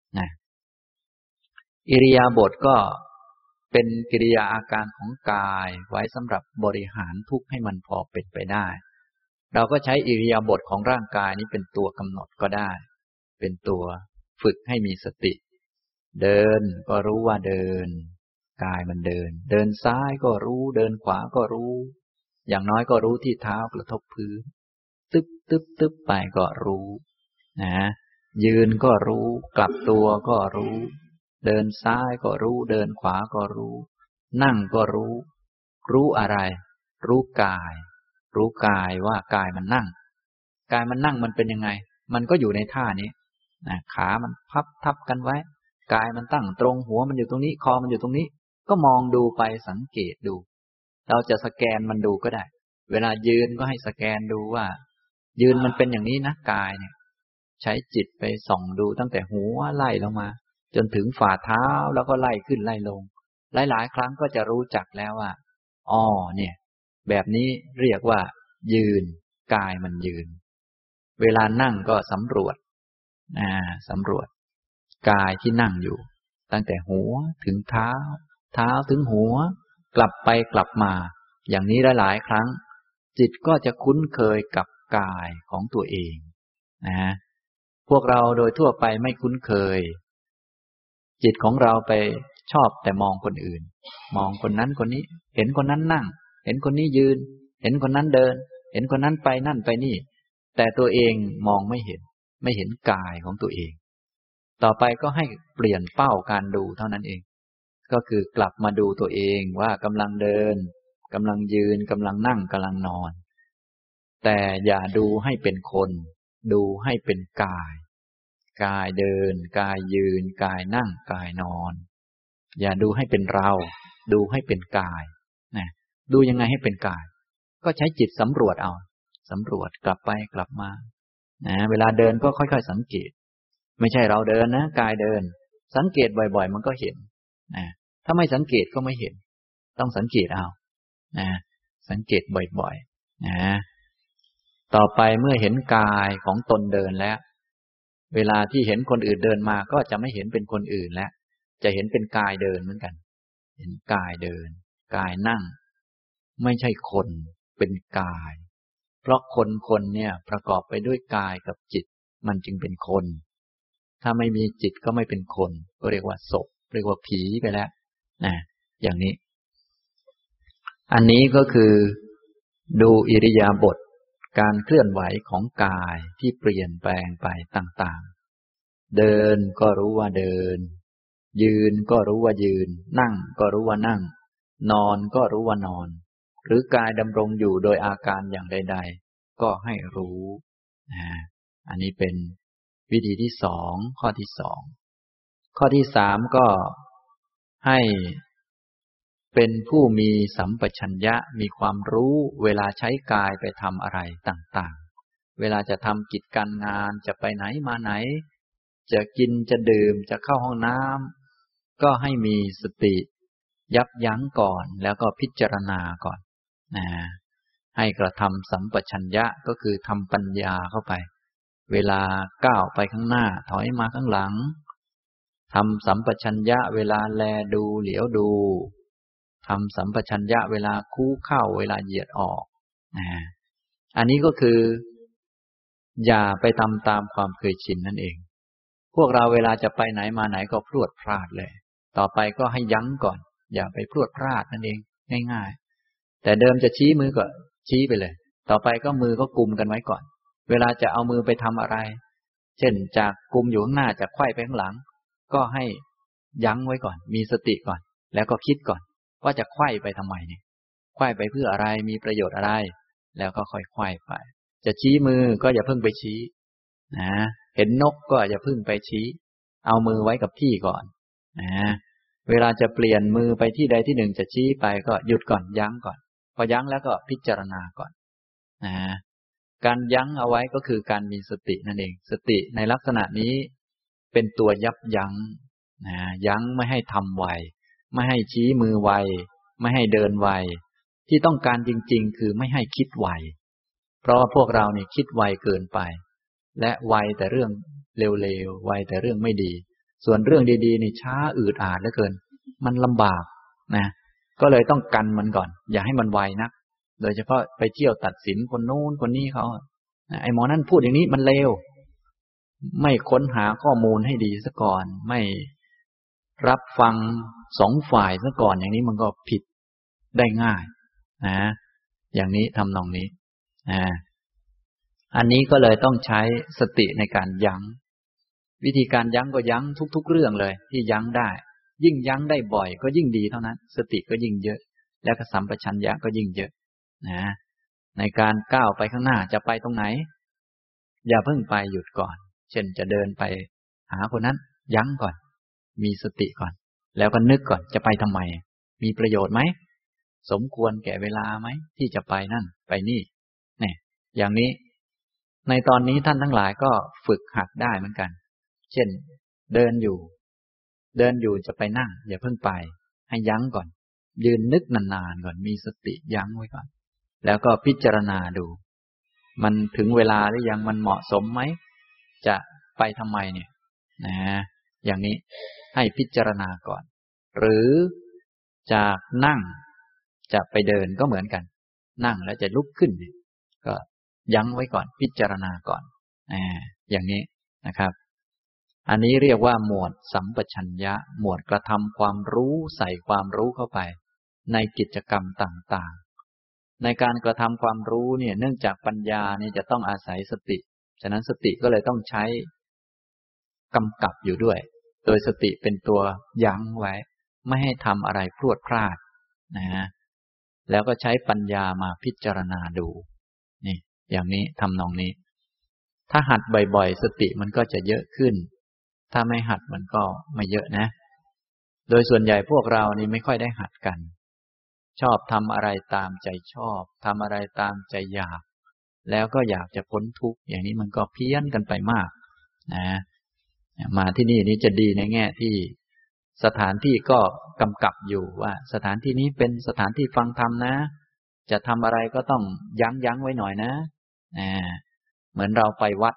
อิริยาบถก็เป็นกิริยาอาการของกายไว้สำหรับบริหารทุกข์ให้มันพอเป็นไปได้เราก็ใช้อิริยาบถของร่างกายนี้เป็นตัวกำหนดก็ได้เป็นตัวฝึกให้มีสติเดินก็รู้ว่าเดินกายมันเดินเดินซ้ายก็รู้เดินขวาก็รู้อย่างน้อยก็รู้ที่เท้ากระทบพื้นตึ๊บไปก็รู้ยืนก็รู้กลับตัวก็รู้เดินซ้ายก็รู้เดินขวาก็รู้นั่งก็รู้อะไรรู้กายว่ากายมันนั่งมันเป็นยังไงมันก็อยู่ในท่านี้ขามันพับทับกันไว้กายมันตั้งตรงหัวมันอยู่ตรงนี้คอมันอยู่ตรงนี้ก็มองดูไปสังเกตดูเราจะสแกนมันดูก็ได้เวลายืนก็ให้สแกนดูว่ายืนมันเป็นอย่างนี้นะกายเนี่ยใช้จิตไปส่องดูตั้งแต่หัวไล่ลงมาจนถึงฝ่าเท้าแล้วก็ไล่ขึ้นไล่ลงหลายๆครั้งก็จะรู้จักแล้วว่าอ๋อเนี่ยแบบนี้เรียกว่ายืนกายมันยืนเวลานั่งก็สำรวจกายที่นั่งอยู่ตั้งแต่หัวถึงเท้าถึงหัวกลับไปกลับมาอย่างนี้หลายๆครั้งจิตก็จะคุ้นเคยกับกายของตัวเองพวกเราโดยทั่วไปไม่คุ้นเคยจิตของเราไปชอบแต่มองคนอื่นมองคนนั้นคนนี้เห็นคนนั้นนั่งเห็นคนนี้ยืนเห็นคนนั้นเดินเห็นคนนั้นไปนั่นไปนี่แต่ตัวเองมองไม่เห็นกายของตัวเองต่อไปก็ให้เปลี่ยนเป้าการดูเท่านั้นเองก็คือกลับมาดูตัวเองว่ากำลังเดินกำลังยืนกำลังนั่งกำลังนอนแต่อย่าดูให้เป็นคนดูให้เป็นกายเดินกายยืนกายนั่งกายนอนอย่าดูให้เป็นเราดูให้เป็นกายดูยังไงให้เป็นกายก็ใช้จิตสำรวจสำรวจกลับไปกลับมาเวลาเดินก็ค่อยๆสังเกตไม่ใช่เราเดินนะกายเดินสังเกตบ่อยๆมันก็เห็นถ้าไม่สังเกตก็ไม่เห็นต้องสังเกตสังเกตบ่อยๆต่อไปเมื่อเห็นกายของตนเดินแล้วเวลาที่เห็นคนอื่นเดินมาก็จะไม่เห็นเป็นคนอื่นแล้วจะเห็นเป็นกายเดินเหมือนกันเห็นกายเดินกายนั่งไม่ใช่คนเป็นกายเพราะคนเนี่ยประกอบไปด้วยกายกับจิตมันจึงเป็นคนถ้าไม่มีจิตก็ไม่เป็นคนก็เรียกว่าศพเรียกว่าผีไปแล้วนะอย่างนี้อันนี้ก็คือดูอิริยาบถการเคลื่อนไหวของกายที่เปลี่ยนแปลงไปต่างๆเดินก็รู้ว่าเดินยืนก็รู้ว่ายืนนั่งก็รู้ว่านั่งนอนก็รู้ว่านอนหรือกายดำรงอยู่โดยอาการอย่างใดๆก็ให้รู้อันนี้เป็นวิธีที่สองข้อที่สองข้อที่สามก็ให้เป็นผู้มีสัมปชัญญะมีความรู้เวลาใช้กายไปทำอะไรต่างๆเวลาจะทำกิจการงานจะไปไหนมาไหนจะกินจะดื่มจะเข้าห้องน้ำก็ให้มีสติยับยั้งก่อนแล้วก็พิจารณาก่อนให้กระทำสัมปชัญญะก็คือทำปัญญาเข้าไปเวลาก้าวไปข้างหน้าถอยมาข้างหลังทำสัมปชัญญะเวลาแลดูเหลียวดูทำสัมปชัญญะเวลาคู่เข้าเวลาเหยียดออกอันนี้ก็คืออย่าไปทำตามความเคยชินนั่นเองพวกเราเวลาจะไปไหนมาไหนก็พรวดพลาดเลยต่อไปก็ให้ยั้งก่อนอย่าไปพรวดพลาดนั่นเองง่ายๆแต่เดิมจะชี้มือก็ชี้ไปเลยต่อไปก็มือก็กุมกันไว้ก่อนเวลาจะเอามือไปทำอะไรเช่นจากกุมอยู่ข้างหน้าจะไขว้ไปข้างหลังก็ให้ยั้งไว้ก่อนมีสติก่อนแล้วก็คิดก่อนว่าจะไขว้ไปทำไมเนี่ยไขว้ไปเพื่ออะไรมีประโยชน์อะไรแล้วก็ค่อยไขว้ไปจะชี้มือก็อย่าเพิ่งไปชี้นะเห็นนกก็อย่าเพิ่งไปชี้เอามือไว้กับที่ก่อนนะเวลาจะเปลี่ยนมือไปที่ใดที่หนึ่งจะชี้ไปก็หยุดก่อนยั้งก่อนพอยั้งแล้วก็พิจารณาก่อนนะการยั้งเอาไว้ก็คือการมีสตินั่นเองสติในลักษณะนี้เป็นตัวยับยั้งนะยั้งไม่ให้ทำไวไม่ให้ชี้มือไวไม่ให้เดินไวที่ต้องการจริงๆคือไม่ให้คิดไวเพราะพวกเรานี่คิดไวเกินไปและไวแต่เรื่องเร็วๆไวแต่เรื่องไม่ดีส่วนเรื่องดีๆนี่ช้าอืดอาดเหลือเกินมันลำบากนะก็เลยต้องกันมันก่อนอย่าให้มันไวนักโดยเฉพาะไปเที่ยวตัดสินคนโน้นคนนี้เขาไอ้หมอนั่นพูดอย่างนี้มันเลวไม่ค้นหาข้อมูลให้ดีซะก่อนไม่รับฟังสองฝ่ายซะก่อนอย่างนี้มันก็ผิดได้ง่ายนะอย่างนี้ทำนองนี้อันนี้ก็เลยต้องใช้สติในการยั้งวิธีการยั้งก็ยั้งทุกๆเรื่องเลยที่ยั้งได้ยิ่งยั้งได้บ่อยก็ยิ่งดีเท่านั้นสติก็ยิ่งเยอะแล้วก็สัมปชัญญะก็ยิ่งเยอะนะในการก้าวไปข้างหน้าจะไปตรงไหนอย่าเพิ่งไปหยุดก่อนเช่นจะเดินไปหาคนนั้นยั้งก่อนมีสติก่อนแล้วก็นึกก่อนจะไปทำไมมีประโยชน์ไหมสมควรแก่เวลาไหมที่จะไปนั่นไปนี่เนี่ยอย่างนี้ในตอนนี้ท่านทั้งหลายก็ฝึกหัดได้เหมือนกันเช่นเดินอยู่จะไปนั่งอย่าเพิ่งไปให้ยั้งก่อนยืนนึกนานๆก่อนมีสติยั้งไว้ก่อนแล้วก็พิจารณาดูมันถึงเวลาหรือยังมันเหมาะสมไหมจะไปทำไมเนี่ยนะอย่างนี้ให้พิจารณาก่อนหรือจากนั่งจะไปเดินก็เหมือนกันนั่งแล้วจะลุกขึ้นก็ยั้งไว้ก่อนพิจารณาก่อนอย่างนี้นะครับอันนี้เรียกว่าหมวดสัมปชัญญะหมวดกระทำความรู้ใส่ความรู้เข้าไปในกิจกรรมต่างๆในการกระทำความรู้เนี่ยเนื่องจากปัญญาเนี่ยจะต้องอาศัยสติฉะนั้นสติก็เลยต้องใช้กำกับอยู่ด้วยโดยสติเป็นตัวยั้งไว้ไม่ให้ทำอะไรพรวดพลาดนะแล้วก็ใช้ปัญญามาพิจารณาดูนี่อย่างนี้ทำนองนี้ถ้าหัดบ่อยๆสติมันก็จะเยอะขึ้นถ้าไม่หัดมันก็ไม่เยอะนะโดยส่วนใหญ่พวกเรานี่ไม่ค่อยได้หัดกันชอบทำอะไรตามใจชอบทำอะไรตามใจอยากแล้วก็อยากจะพ้นทุกข์อย่างนี้มันก็เพี้ยนกันไปมากนะมาที่นี่จะดีในแง่ที่สถานที่ก็กำกับอยู่ว่าสถานที่นี้เป็นสถานที่ฟังธรรมนะจะทำอะไรก็ต้องยั้งไว้หน่อยนะเหมือนเราไปวัดเนี่ย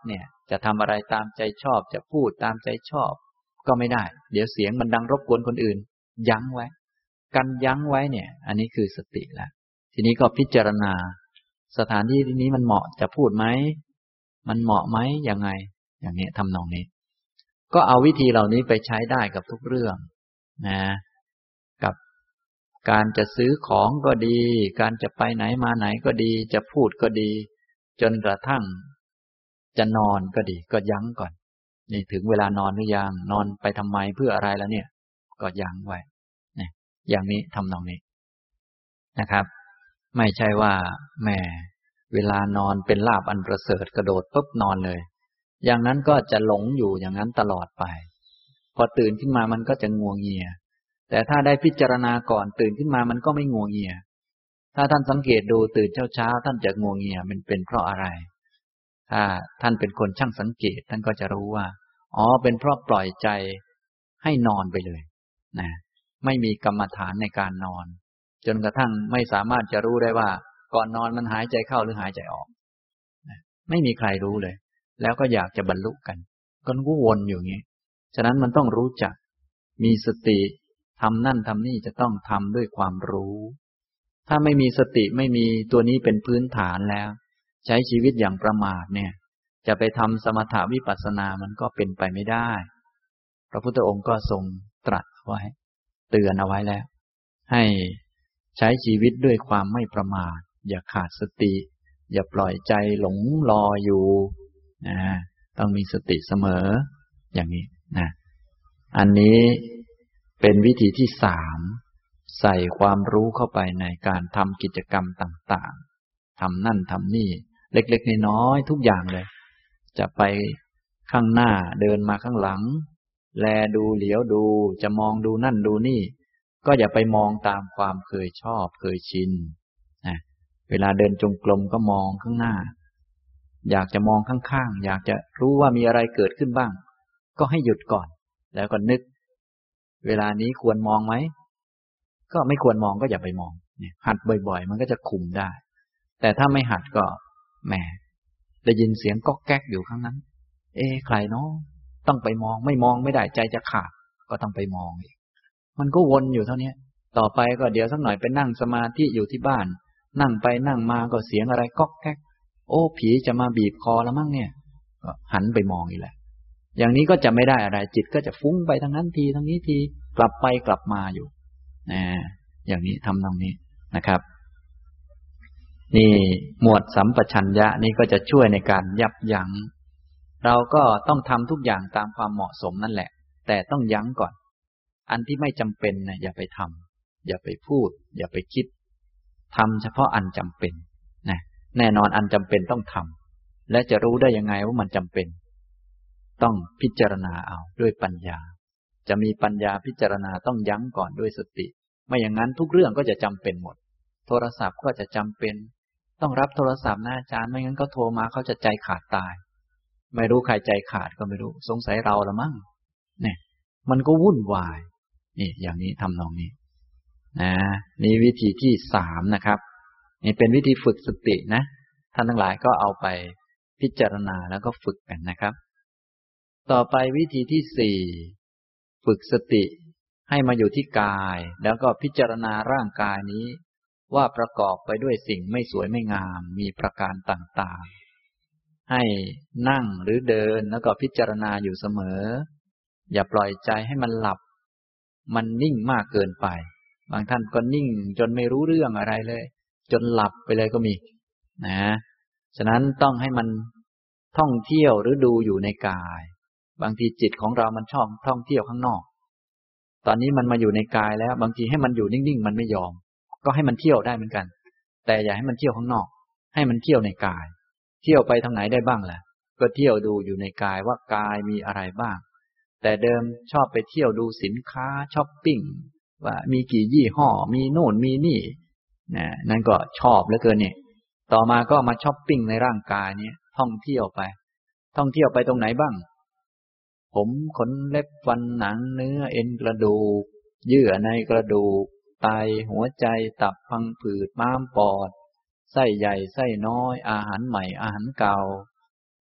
จะทำอะไรตามใจชอบจะพูดตามใจชอบก็ไม่ได้เดี๋ยวเสียงมันดังรบกวนคนอื่นยั้งไว้กันยั้งไว้เนี่ยอันนี้คือสติแล้วทีนี้ก็พิจารณาสถานที่นี้มันเหมาะจะพูดไหมมันเหมาะไหมยังไงอย่างนี้ทำนองนี้ก็เอาวิธีเหล่านี้ไปใช้ได้กับทุกเรื่องนะกับการจะซื้อของก็ดีการจะไปไหนมาไหนก็ดีจะพูดก็ดีจนกระทั่งจะนอนก็ดีก็ยั้งก่อนนี่ถึงเวลานอนหรือยังนอนไปทำไมเพื่ออะไรแล้วเนี่ยก็ยั้งไว้เนี่ยอย่างนี้ทำนองนี้นะครับไม่ใช่ว่าแหมเวลานอนเป็นลาภอันประเสริฐกระโดดปุ๊บนอนเลยอย่างนั้นก็จะหลงอยู่อย่างนั้นตลอดไปพอตื่นขึ้นมามันก็จะงัวเงียแต่ถ้าได้พิจารณาก่อนตื่นขึ้นมามันก็ไม่งัวเงียถ้าท่านสังเกตดูตื่นเช้าท่านจะงัวเงียมันเป็นเพราะอะไรถ้าท่านเป็นคนช่างสังเกตท่านก็จะรู้ว่าอ๋อเป็นเพราะปล่อยใจให้นอนไปเลยนะไม่มีกรรมฐานในการนอนจนกระทั่งไม่สามารถจะรู้ได้ว่าก่อนนอนมันหายใจเข้าหรือหายใจออกนะไม่มีใครรู้เลยแล้วก็อยากจะบรรลุกันก็วนอยู่อย่างนี้ฉะนั้นมันต้องรู้จักมีสติทำนั่นทำนี่จะต้องทำด้วยความรู้ถ้าไม่มีสติไม่มีตัวนี้เป็นพื้นฐานแล้วใช้ชีวิตอย่างประมาทเนี่ยจะไปทำสมถะวิปัสสนามันก็เป็นไปไม่ได้พระพุทธองค์ก็ทรงตรัสไว้เตือนเอาไว้แล้วให้ใช้ชีวิตด้วยความไม่ประมาทอย่าขาดสติอย่าปล่อยใจหลงลอยอยู่ต้องมีสติเสมออย่างนี้นะอันนี้เป็นวิธีที่สามใส่ความรู้เข้าไปในการทำกิจกรรมต่างๆทำนั่นทำนี่เล็กๆน้อยๆทุกอย่างเลยจะไปข้างหน้าเดินมาข้างหลังแลดูเหลียวดูจะมองดูนั่นดูนี่ก็อย่าไปมองตามความเคยชอบเคยชินนะเวลาเดินจงกรมก็มองข้างหน้าอยากจะมองข้างๆอยากจะรู้ว่ามีอะไรเกิดขึ้นบ้างก็ให้หยุดก่อนแล้วก็นึกเวลานี้ควรมองไหมก็ไม่ควรมองก็อย่าไปมองเนี่ยหัดบ่อยๆมันก็จะคุมได้แต่ถ้าไม่หัดก็แหมได้ยินเสียงก๊อกแก๊กอยู่ข้างนั้นใครเนาะต้องไปมองไม่มองไม่ได้ใจจะขาดก็ต้องไปมองอีกมันก็วนอยู่เท่านี้ต่อไปก็เดี๋ยวสักหน่อยไปนั่งสมาธิอยู่ที่บ้านนั่งไปนั่งมาก็เสียงอะไรก๊อกแก๊กโอ้ผีจะมาบีบคอแล้วมั้งเนี่ยก็หันไปมองอีกแหละอย่างนี้ก็จะไม่ได้อะไรจิตก็จะฟุ้งไปทางนั้นทีทางนี้ทีกลับไปกลับมาอยู่อย่างนี้ทำตรงนี้นะครับนี่หมวดสัมปชัญญะนี่ก็จะช่วยในการยับยั้งเราก็ต้องทำทุกอย่างตามความเหมาะสมนั่นแหละแต่ต้องยั้งก่อนอันที่ไม่จำเป็นนะอย่าไปทำอย่าไปพูดอย่าไปคิดทำเฉพาะอันจำเป็นนะแน่นอนอันจำเป็นต้องทำและจะรู้ได้ยังไงว่ามันจำเป็นต้องพิจารณาเอาด้วยปัญญาจะมีปัญญาพิจารณาต้องยั้งก่อนด้วยสติไม่อย่างนั้นทุกเรื่องก็จะจำเป็นหมดโทรศัพท์ก็จะจำเป็นต้องรับโทรศัพท์นะอาจารย์ไม่งั้นก็โทรมาเขาจะใจขาดตายไม่รู้ใครใจขาดก็ไม่รู้สงสัยเราละมั้งเนี่ยมันก็วุ่นวายนี่อย่างนี้ทำนองนี้นะนี่วิธีที่สามนะครับนี่เป็นวิธีฝึกสตินะท่านทั้งหลายก็เอาไปพิจารณาแล้วก็ฝึกกันนะครับต่อไปวิธีที่สี่ฝึกสติให้มาอยู่ที่กายแล้วก็พิจารณาร่างกายนี้ว่าประกอบไปด้วยสิ่งไม่สวยไม่งามมีประการต่างๆให้นั่งหรือเดินแล้วก็พิจารณาอยู่เสมออย่าปล่อยใจให้มันหลับมันนิ่งมากเกินไปบางท่านก็นิ่งจนไม่รู้เรื่องอะไรเลยจนหลับไปเลยก็มีนะฉะนั้นต้องให้มันท่องเที่ยวหรือดูอยู่ในกายบางทีจิตของเรามันชอบท่องเที่ยวข้างนอกตอนนี้มันมาอยู่ในกายแล้วบางทีให้มันอยู่นิ่งๆมันไม่ยอมก็ให้มันเที่ยวได้เหมือนกันแต่อย่าให้มันเที่ยวข้างนอกให้มันเที่ยวในกายเที่ยวไปทางไหนได้บ้างล่ะก็เที่ยวดูอยู่ในกายว่ากายมีอะไรบ้างแต่เดิมชอบไปเที่ยวดูสินค้าช้อปปิ้งว่ามีกี่ยี่ห้อมีโน่นมีนี่นั่นก็ชอบเหลือเกินเนี่ยต่อมาก็มาช้อปปิ้งในร่างกายนี้ท่องเที่ยวไปตรงไหนบ้างผมขนเล็บฟันหนังเนื้อเอ็นกระดูกเยื่อในกระดูกไตหัวใจตับพังผืดม้ามปอดไส้ใหญ่ไส้น้อยอาหารใหม่อาหารเก่า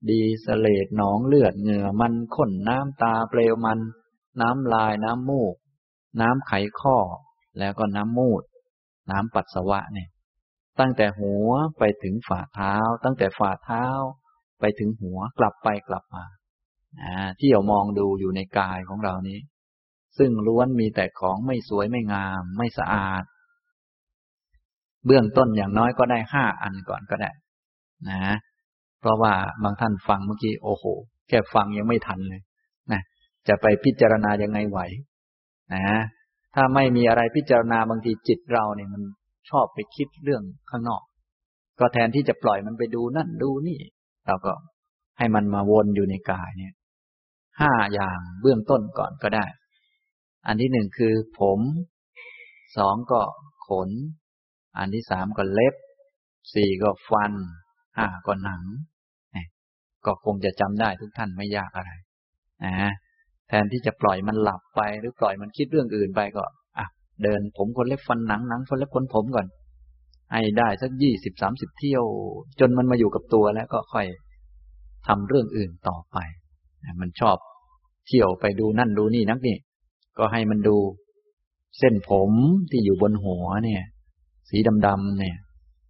ดีสะเลดหนองเลือดเหงื่อมันข้นน้ำตาเปลวมันน้ำลายน้ำมูกน้ำไขข้อแล้วก็น้ำมูดน้ำปัสสาวะเนี่ยตั้งแต่หัวไปถึงฝ่าเท้าตั้งแต่ฝ่าเท้าไปถึงหัวกลับไปกลับมาเที่ยวมองดูอยู่ในกายของเรานี้ซึ่งล้วนมีแต่ของไม่สวยไม่งามไม่สะอาดเบื้องต้นอย่างน้อยก็ได้5 อันก่อนก็ได้นะเพราะว่าบางท่านฟังเมื่อกี้โอ้โหแค่ฟังยังไม่ทันเลยนะจะไปพิจารณายังไงไหวนะถ้าไม่มีอะไรพิจารณาบางทีจิตเราเนี่ยมันชอบไปคิดเรื่องข้างนอกก็แทนที่จะปล่อยมันไปดูนั่นดูนี่เราก็ให้มันมาวนอยู่ในกายเนี่ย5 อย่างเบื้องต้นก่อนก็ได้อันที่1คือผม2ก็ขนอันที่3ก็เล็บ4ก็ฟัน5ก็หนังก็คงจะจำได้ทุกท่านไม่ยากอะไรแทนที่จะปล่อยมันหลับไปหรือปล่อยมันคิดเรื่องอื่นไปก็เดินผมขนเล็บฟันหนังหนังขนเล็บขนผมก่อนให้ได้สัก20-30 เที่ยวจนมันมาอยู่กับตัวแล้วก็ค่อยทำเรื่องอื่นต่อไปมันชอบเที่ยวไปดูนั่นดูนี่นักนี่ก็ให้มันดูเส้นผมที่อยู่บนหัวเนี่ยสีดำๆเนี่ย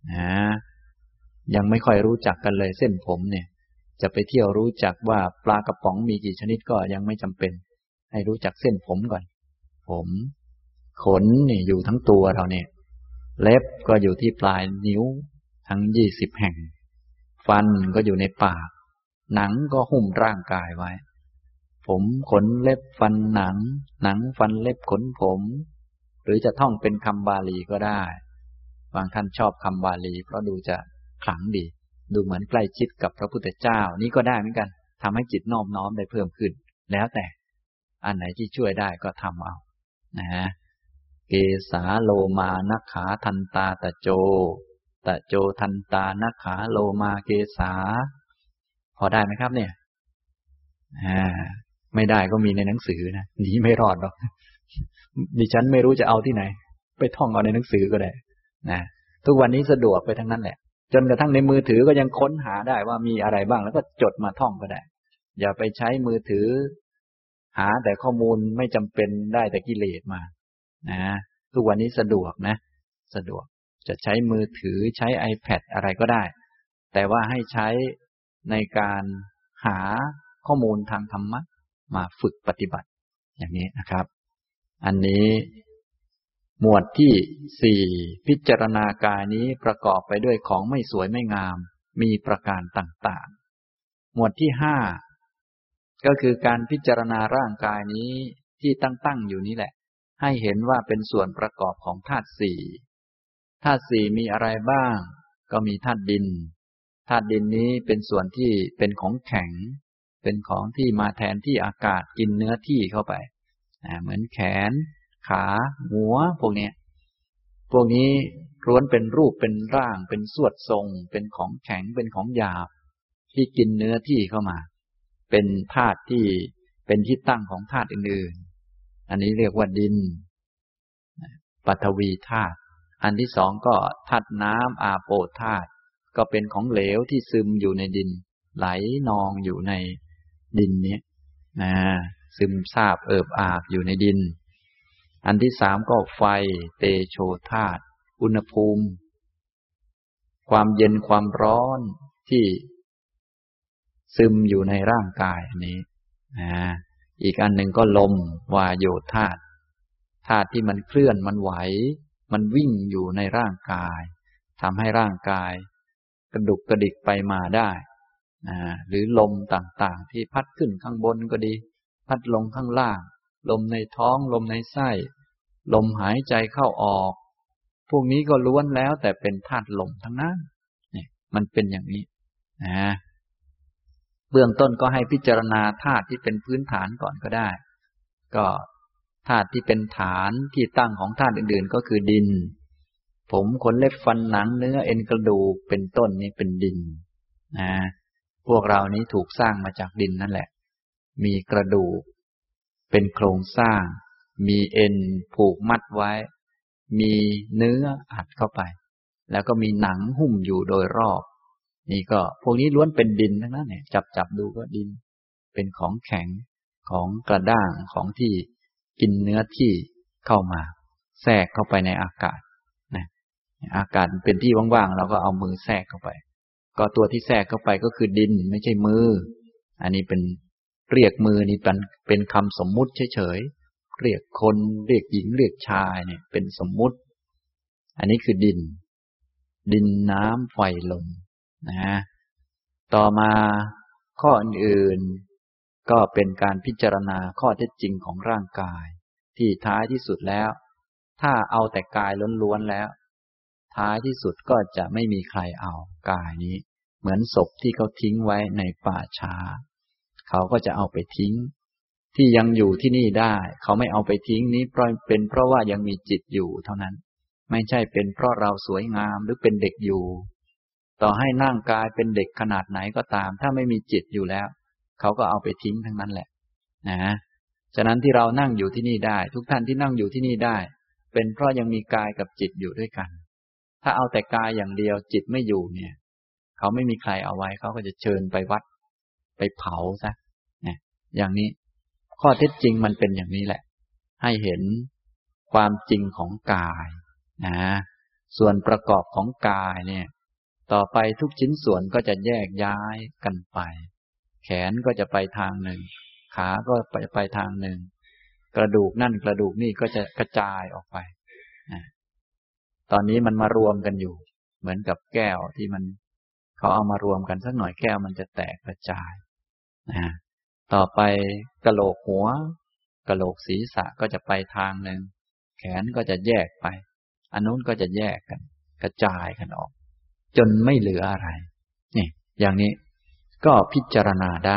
ยังไม่ค่อยรู้จักกันเลยเส้นผมเนี่ยจะไปเที่ยวรู้จักว่าปลากระป๋องมีกี่ชนิดก็ยังไม่จำเป็นให้รู้จักเส้นผมก่อนผมขนนี่อยู่ทั้งตัวเราเนี่ยเล็บก็อยู่ที่ปลายนิ้วทั้ง20 แห่งฟันก็อยู่ในปากหนังก็หุ้มร่างกายไว้ผมขนเล็บฟันหนังหนังฟันเล็บขนผมหรือจะท่องเป็นคำบาลีก็ได้บางท่านชอบคำบาลีเพราะดูจะขลังดีดูเหมือนใกล้ชิดกับพระพุทธเจ้านี่ก็ได้เหมือนกันทำให้จิตนอบน้อมได้เพิ่มขึ้นแล้วแต่อันไหนที่ช่วยได้ก็ทำเอาเกสาโลมานักขาทันตาตะโจทันตานักขาโลมาเกสาพอได้ไหมครับเนี่ยไม่ได้ก็มีในหนังสือนะหนีไม่รอดหรอกดิฉันไม่รู้จะเอาที่ไหนไปท่องเอาในหนังสือก็ได้นะทุกวันนี้สะดวกไปทั้งนั้นแหละจนกระทั่งในมือถือก็ยังค้นหาได้ว่ามีอะไรบ้างแล้วก็จดมาท่องก็ได้อย่าไปใช้มือถือหาแต่ข้อมูลไม่จำเป็นได้แต่กิเลสมาทุกวันนี้สะดวกนะสะดวกจะใช้มือถือใช้ iPad อะไรก็ได้แต่ว่าให้ใช้ในการหาข้อมูลทางธรรมะมาฝึกปฏิบัติอย่างนี้นะครับอันนี้หมวดที่4พิจารณากายนี้ประกอบไปด้วยของไม่สวยไม่งามมีประการต่างๆหมวดที่5ก็คือการพิจารณาร่างกายนี้ที่ตั้งอยู่นี้แหละให้เห็นว่าเป็นส่วนประกอบของธาตุ4ธาตุ4มีอะไรบ้างก็มีธาตุดินธาตุดินนี้เป็นส่วนที่เป็นของแข็งเป็นของที่มาแทนที่อากาศกินเนื้อที่เข้าไปเหมือนแขนขาหัวพวกนี้ล้วนเป็นรูปเป็นร่างเป็นสวดทรงเป็นของแข็งเป็นของหยาบที่กินเนื้อที่เข้ามาเป็นธาตุที่เป็นที่ตั้งของธาตุอื่นๆอันนี้เรียกว่าดินปฐวีธาตุอันที่2ก็ธาตุน้ำอาโปธาตุก็เป็นของเหลวที่ซึมอยู่ในดินไหลนองอยู่ในดินนี้ซึมซาบเอิบอาบอยู่ในดินอันที่3ก็ไฟเตโชธาตุอุณหภูมิความเย็นความร้อนที่ซึมอยู่ในร่างกายอันนี้อีกอันหนึ่งก็ลมวาโยธาตุธาตุที่มันเคลื่อนมันไหวมันวิ่งอยู่ในร่างกายทำให้ร่างกายกระดุกกระดิกไปมาได้หรือลมต่างๆที่พัดขึ้นข้างบนก็ดีพัดลงข้างล่างลมในท้องลมในไส้ลมหายใจเข้าออกพวกนี้ก็ล้วนแล้วแต่เป็นธาตุลมทั้งนั้นนี่มันเป็นอย่างนี้เบื้องต้นก็ให้พิจารณาธาตุที่เป็นพื้นฐานก่อนก็ได้ก็ธาตุที่เป็นฐานที่ตั้งของธาตุอื่นๆก็คือดินผมขนเล็บฟันหนังเนื้อเอ็นกระดูกเป็นต้นนี้เป็นดินพวกเรานี้ถูกสร้างมาจากดินนั่นแหละมีกระดูกเป็นโครงสร้างมีเอ็นผูกมัดไว้มีเนื้ออัดเข้าไปแล้วก็มีหนังหุ้มอยู่โดยรอบนี่ก็พวกนี้ล้วนเป็นดินทั้งนั้นเนี่ยจับดูก็ดินเป็นของแข็งของกระด้างของที่กินเนื้อที่เข้ามาแทรกเข้าไปในอากาศนะอากาศเป็นที่ว่างๆเราก็เอามือแทรกเข้าไปก็ตัวที่แทรกเข้าไปก็คือดินไม่ใช่มืออันนี้เป็นเรียกมือนี่เป็นคำสมมุติเฉยๆเรียกคนเรียกหญิงเรียกชายเนี่ยเป็นสมมุติอันนี้คือดินน้ำไฟลมนะต่อมาข้ออื่นๆก็เป็นการพิจารณาข้อเท็จจริงของร่างกายที่ท้ายที่สุดแล้วถ้าเอาแต่กายล้วนๆแล้วท้ายที่สุดก็จะไม่มีใครเอากายนี้เหมือนศพที่เขาทิ้งไว้ในป่าช้าเขาก็จะเอาไปทิ้งที่ยังอยู่ที่นี่ได้เขาไม่เอาไปทิ้งนี้เป็นเพราะว่ายังมีจิตอยู่เท่านั้นไม่ใช่เป็นเพราะเราสวยงามหรือเป็นเด็กอยู่ต่อให้นั่งกายเป็นเด็กขนาดไหนก็ตามถ้าไม่มีจิตอยู่แล้วเขาก็เอาไปทิ้งทั้งนั้นแหละนะฉะนั้นที่เรานั่งอยู่ที่นี่ได้ทุกท่านที่นั่งอยู่ที่นี่ได้เป็นเพราะยังมีกายกับจิตอยู่ด้วยกันถ้าเอาแต่กายอย่างเดียวจิตไม่อยู่เนี่ยเขาไม่มีใครเอาไว้เขาก็จะเชิญไปวัดไปเผาซะเนี่ยอย่างนี้ข้อเท็จจริงมันเป็นอย่างนี้แหละให้เห็นความจริงของกายนะส่วนประกอบของกายเนี่ยต่อไปทุกชิ้นส่วนก็จะแยกย้ายกันไปแขนก็จะไปทางหนึ่งขาก็ไปทางหนึ่งกระดูกนั่นกระดูกนี่ก็จะกระจายออกไปตอนนี้มันมารวมกันอยู่เหมือนกับแก้วที่มันเขาเอามารวมกันสักหน่อยแก้วมันจะแตกกระจายต่อไปกะโหลกหัวกะโหลกศีรษะก็จะไปทางหนึ่งแขนก็จะแยกไปอันนู้นก็จะแยกกันกระจายกันออกจนไม่เหลืออะไรนี่อย่างนี้ก็พิจารณาได้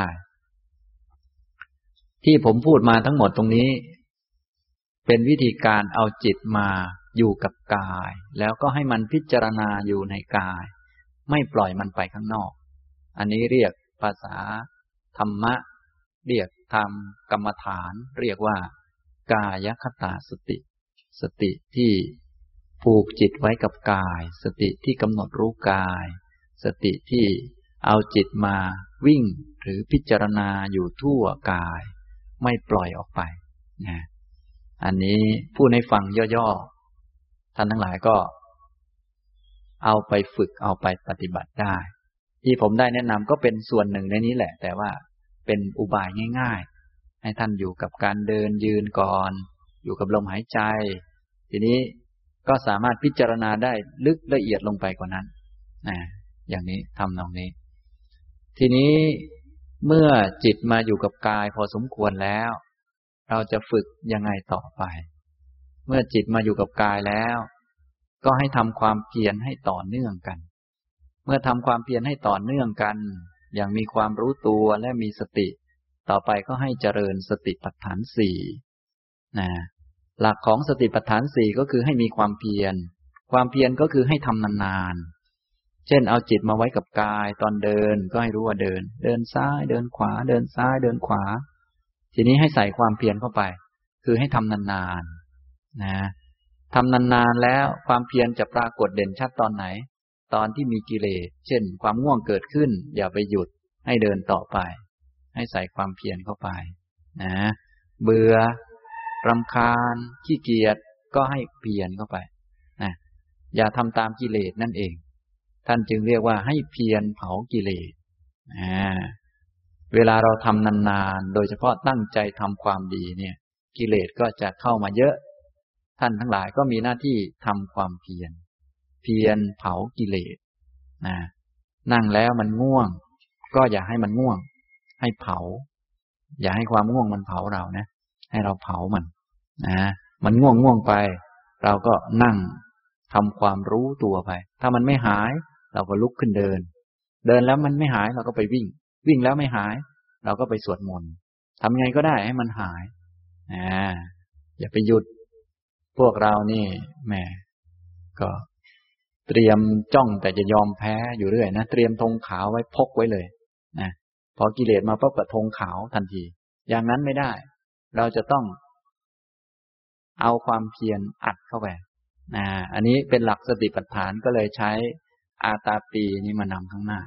ที่ผมพูดมาทั้งหมดตรงนี้เป็นวิธีการเอาจิตมาอยู่กับกายแล้วก็ให้มันพิจารณาอยู่ในกายไม่ปล่อยมันไปข้างนอกอันนี้เรียกภาษาธรรมะเรียกธรรมกรรมฐานเรียกว่ากายคตาสติสติที่ผูกจิตไว้กับกายสติที่กำหนดรู้กายสติที่เอาจิตมาวิ่งหรือพิจารณาอยู่ทั่วกายไม่ปล่อยออกไปนะอันนี้พูดให้ฟังย่อๆท่านทั้งหลายก็เอาไปฝึกเอาไปปฏิบัติได้ที่ผมได้แนะนำก็เป็นส่วนหนึ่งในนี้แหละแต่ว่าเป็นอุบายง่ายๆให้ท่านอยู่กับการเดินยืนก่อนอยู่กับลมหายใจทีนี้ก็สามารถพิจารณาได้ลึกละเอียดลงไปกว่านั้นอย่างนี้ทำตรงนี้ทีนี้เมื่อจิตมาอยู่กับกายพอสมควรแล้วเราจะฝึกยังไงต่อไปเมื่อจิตมาอยู่กับกายแล้วก็ให้ทำความเพียรให้ต่อเนื่องกันเมื่อทำความเพียรให้ต่อเนื่องกันอย่างมีความรู้ตัวและมีสติต่อไปก็ให้เจริญสติปัฏฐานสี่หลักของสติปัฏฐานสี่ก็คือให้มีความเพียรความเพียรก็คือให้ทำนานๆเช่นเอาจิตมาไว้กับกายตอนเดินก็ให้รู้ว่าเดินซ้ายเดินขวาเดินซ้ายเดินขวาทีนี้ให้ใส่ความเพียรเข้าไปคือให้ทำนานๆทำนานๆแล้วความเพียรจะปรากฏเด่นชัดตอนไหนตอนที่มีกิเลสเช่นความง่วงเกิดขึ้นอย่าไปหยุดให้เดินต่อไปให้ใส่ความเพียรเข้าไปเบื่อรำคาญขี้เกียจก็ให้เพียรเข้าไปอย่าทำตามกิเลสนั่นเองท่านจึงเรียกว่าให้เพียรเผากิเลสเวลาเราทำนานๆโดยเฉพาะตั้งใจทำความดีเนี่ยกิเลสก็จะเข้ามาเยอะท่านทั้งหลายก็มีหน้าที่ทำความเพียรเผากิเลสนั่งแล้วมันง่วงก็อย่าให้มันง่วงให้เผาอย่าให้ความง่วงมันเผาเรานะให้เราเผามันง่วงไปเราก็นั่งทำความรู้ตัวไปถ้ามันไม่หายเราก็ลุกขึ้นเดินแล้วมันไม่หายเราก็ไปวิ่งแล้วไม่หายเราก็ไปสวดมนต์ทำไงก็ได้ให้มันหายอย่าไปหยุดพวกเรานี่แหมก็เตรียมจ้องแต่จะยอมแพ้อยู่เรื่อยนะเตรียมธงขาวไว้พกไว้เลยพอกิเลสมาปั๊บก็ธงขาวทันทีอย่างนั้นไม่ได้เราจะต้องเอาความเพียรอัดเข้าไปอันนี้เป็นหลักสติปัฏฐานก็เลยใช้อาตาปีนี้มานำข้างหน้า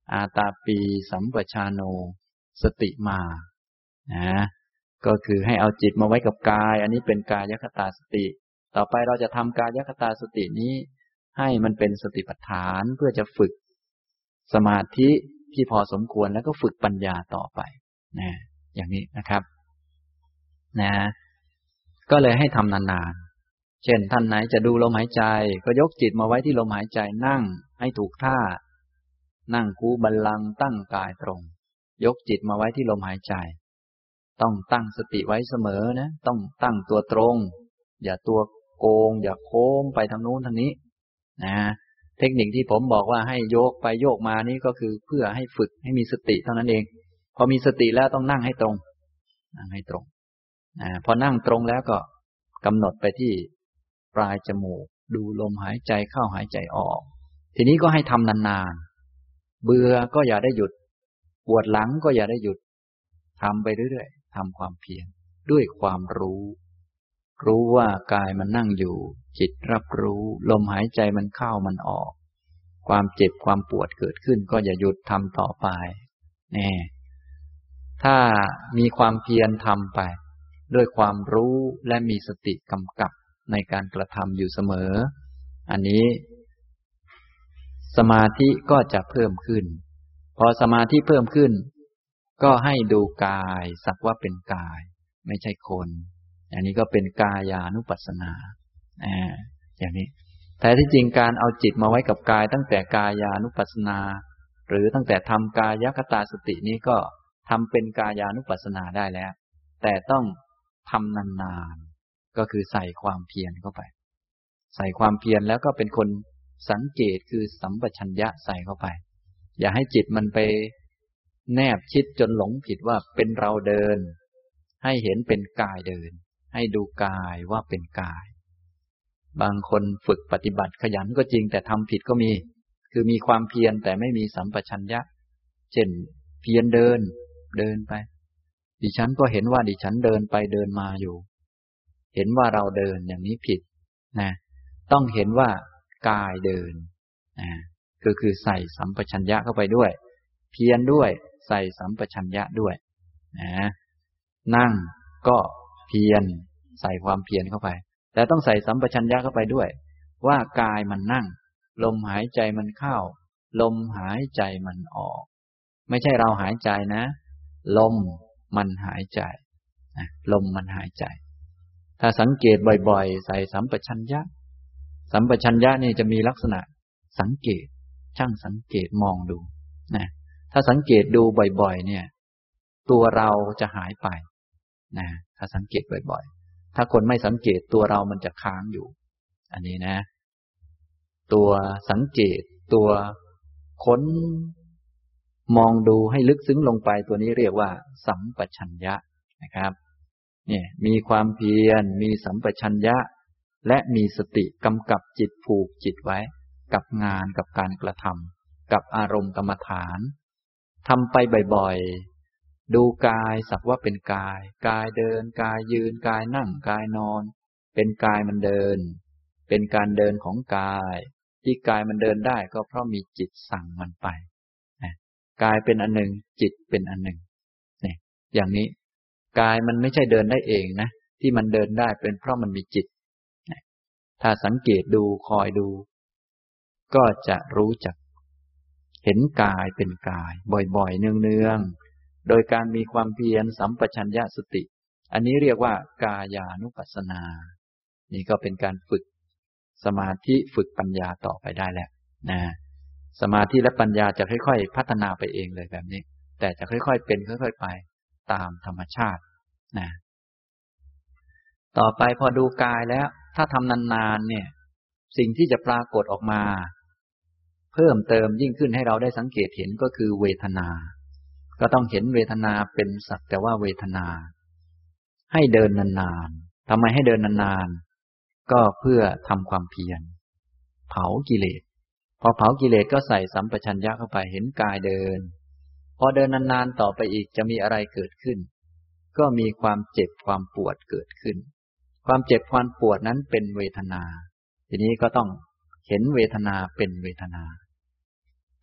อาตาปีสัมปชาโนสติมานะก็คือให้เอาจิตมาไว้กับกายอันนี้เป็นกายคตาสติต่อไปเราจะทำกายคตาสตินี้ให้มันเป็นสติปัฏฐานเพื่อจะฝึกสมาธิที่พอสมควรแล้วก็ฝึกปัญญาต่อไปนะอย่างนี้นะครับนะก็เลยให้ทำนานๆเช่นท่านไหนจะดูลมหายใจก็ยกจิตมาไว้ที่ลมหายใจนั่งให้ถูกท่านั่งคูบัลลังก์ตั้งกายตรงยกจิตมาไว้ที่ลมหายใจต้องตั้งสติไว้เสมอนะต้องตั้งตัวตรงอย่าตัวโกงอย่าโค้งไปทางนู้นทางนี้นะเทคนิคที่ผมบอกว่าให้โยกไปโยกมานี่ก็คือเพื่อให้ฝึกให้มีสติเท่านั้นเองพอมีสติแล้วต้องนั่งให้ตรงนั่งให้ตรงพอนั่งตรงแล้วก็กำหนดไปที่ปลายจมูกดูลมหายใจเข้าหายใจออกทีนี้ก็ให้ทำนานๆเบื่อก็อย่าได้หยุดปวดหลังก็อย่าได้หยุดทำไปเรื่อยๆทำความเพียรด้วยความรู้ว่ากายมันนั่งอยู่จิตรับรู้ลมหายใจมันเข้ามันออกความเจ็บความปวดเกิดขึ้นก็อย่าหยุดทำต่อไปนี่ถ้ามีความเพียรทำไปด้วยความรู้และมีสติกำกับในการกระทำอยู่เสมออันนี้สมาธิก็จะเพิ่มขึ้นพอสมาธิเพิ่มขึ้นก็ให้ดูกายสักว่าเป็นกายไม่ใช่คนอันนี้ก็เป็นกายานุปัสสนาอย่างนี้แต่ที่จริงการเอาจิตมาไว้กับกายตั้งแต่กายานุปัสสนาหรือตั้งแต่ทำกายคตาสตินี้ก็ทำเป็นกายานุปัสสนาได้แล้วแต่ต้องทำนานๆก็คือใส่ความเพียรเข้าไปใส่ความเพียรแล้วก็เป็นคนสังเกตคือสัมปชัญญะใส่เข้าไปอย่าให้จิตมันไปแนบชิดจนหลงผิดว่าเป็นเราเดินให้เห็นเป็นกายเดินให้ดูกายว่าเป็นกายบางคนฝึกปฏิบัติขยันก็จริงแต่ทำผิดก็มีคือมีความเพียรแต่ไม่มีสัมปชัญญะเช่นเพียรเดินไปดิฉันก็เห็นว่าดิฉันเดินไปเดินมาอยู่เห็นว่าเราเดินอย่างนี้ผิดนะต้องเห็นว่ากายเดินนะก็คือใส่สัมปชัญญะเข้าไปด้วยเพียรด้วยใส่สัมปชัญญะด้วยนะนั่งก็เพียรใส่ความเพียรเข้าไปแต่ต้องใส่สัมปชัญญะเข้าไปด้วยว่ากายมันนั่งลมหายใจมันเข้าลมหายใจมันออกไม่ใช่เราหายใจนะลมมันหายใจลมมันหายใจถ้าสังเกตบ่อยๆใส่สัมปชัญญะสัมปชัญญะนี่จะมีลักษณะสังเกตช่างสังเกตมองดูนะถ้าสังเกตดูบ่อยๆเนี่ยตัวเราจะหายไปนะถ้าสังเกตบ่อยๆถ้าคนไม่สังเกตตัวเรามันจะค้างอยู่อันนี้นะตัวสังเกตตัวค้นมองดูให้ลึกซึ้งลงไปตัวนี้เรียกว่าสัมปชัญญะนะครับเนี่ยมีความเพียรมีสัมปชัญญะและมีสติกำกับจิตผูกจิตไว้กับงานกับการกระทำกับอารมณ์กรรมฐานทำไปบ่อยๆดูกายสักว่าเป็นกายกายเดินกายยืนกายนั่งกายนอนเป็นกายมันเดินเป็นการเดินของกายที่กายมันเดินได้ก็เพราะมีจิตสั่งมันไปกายเป็นอันหนึ่งจิตเป็นอันหนึ่งเนี่ยอย่างนี้กายมันไม่ใช่เดินได้เองนะที่มันเดินได้เป็นเพราะมันมีจิตถ้าสังเกตดูคอยดูก็จะรู้จักเห็นกายเป็นกายบ่อยๆเนืองๆโดยการมีความเพียรสัมปชัญญะสติอันนี้เรียกว่ากายานุปัสสนานี่ก็เป็นการฝึกสมาธิฝึกปัญญาต่อไปได้แล้วนะสมาธิและปัญญาจะค่อยๆพัฒนาไปเองเลยแบบนี้แต่จะค่อยๆเป็นค่อยๆไปตามธรรมชาตินะต่อไปพอดูกายแล้วถ้าทำนานๆเนี่ยสิ่งที่จะปรากฏออกมาเพิ่มเติมยิ่งขึ้นให้เราได้สังเกตเห็นก็คือเวทนาก็ต้องเห็นเวทนาเป็นสักแต่ว่าเวทนาให้เดินนานๆทำไมให้เดินนานๆก็เพื่อทำความเพียรเผากิเลสพอเผากิเลสก็ใส่สัมปชัญญะเข้าไปเห็นกายเดินพอเดินนานๆต่อไปอีกจะมีอะไรเกิดขึ้นก็มีความเจ็บความปวดเกิดขึ้นความเจ็บความปวดนั้นเป็นเวทนาทีนี้ก็ต้องเห็นเวทนาเป็นเวทนา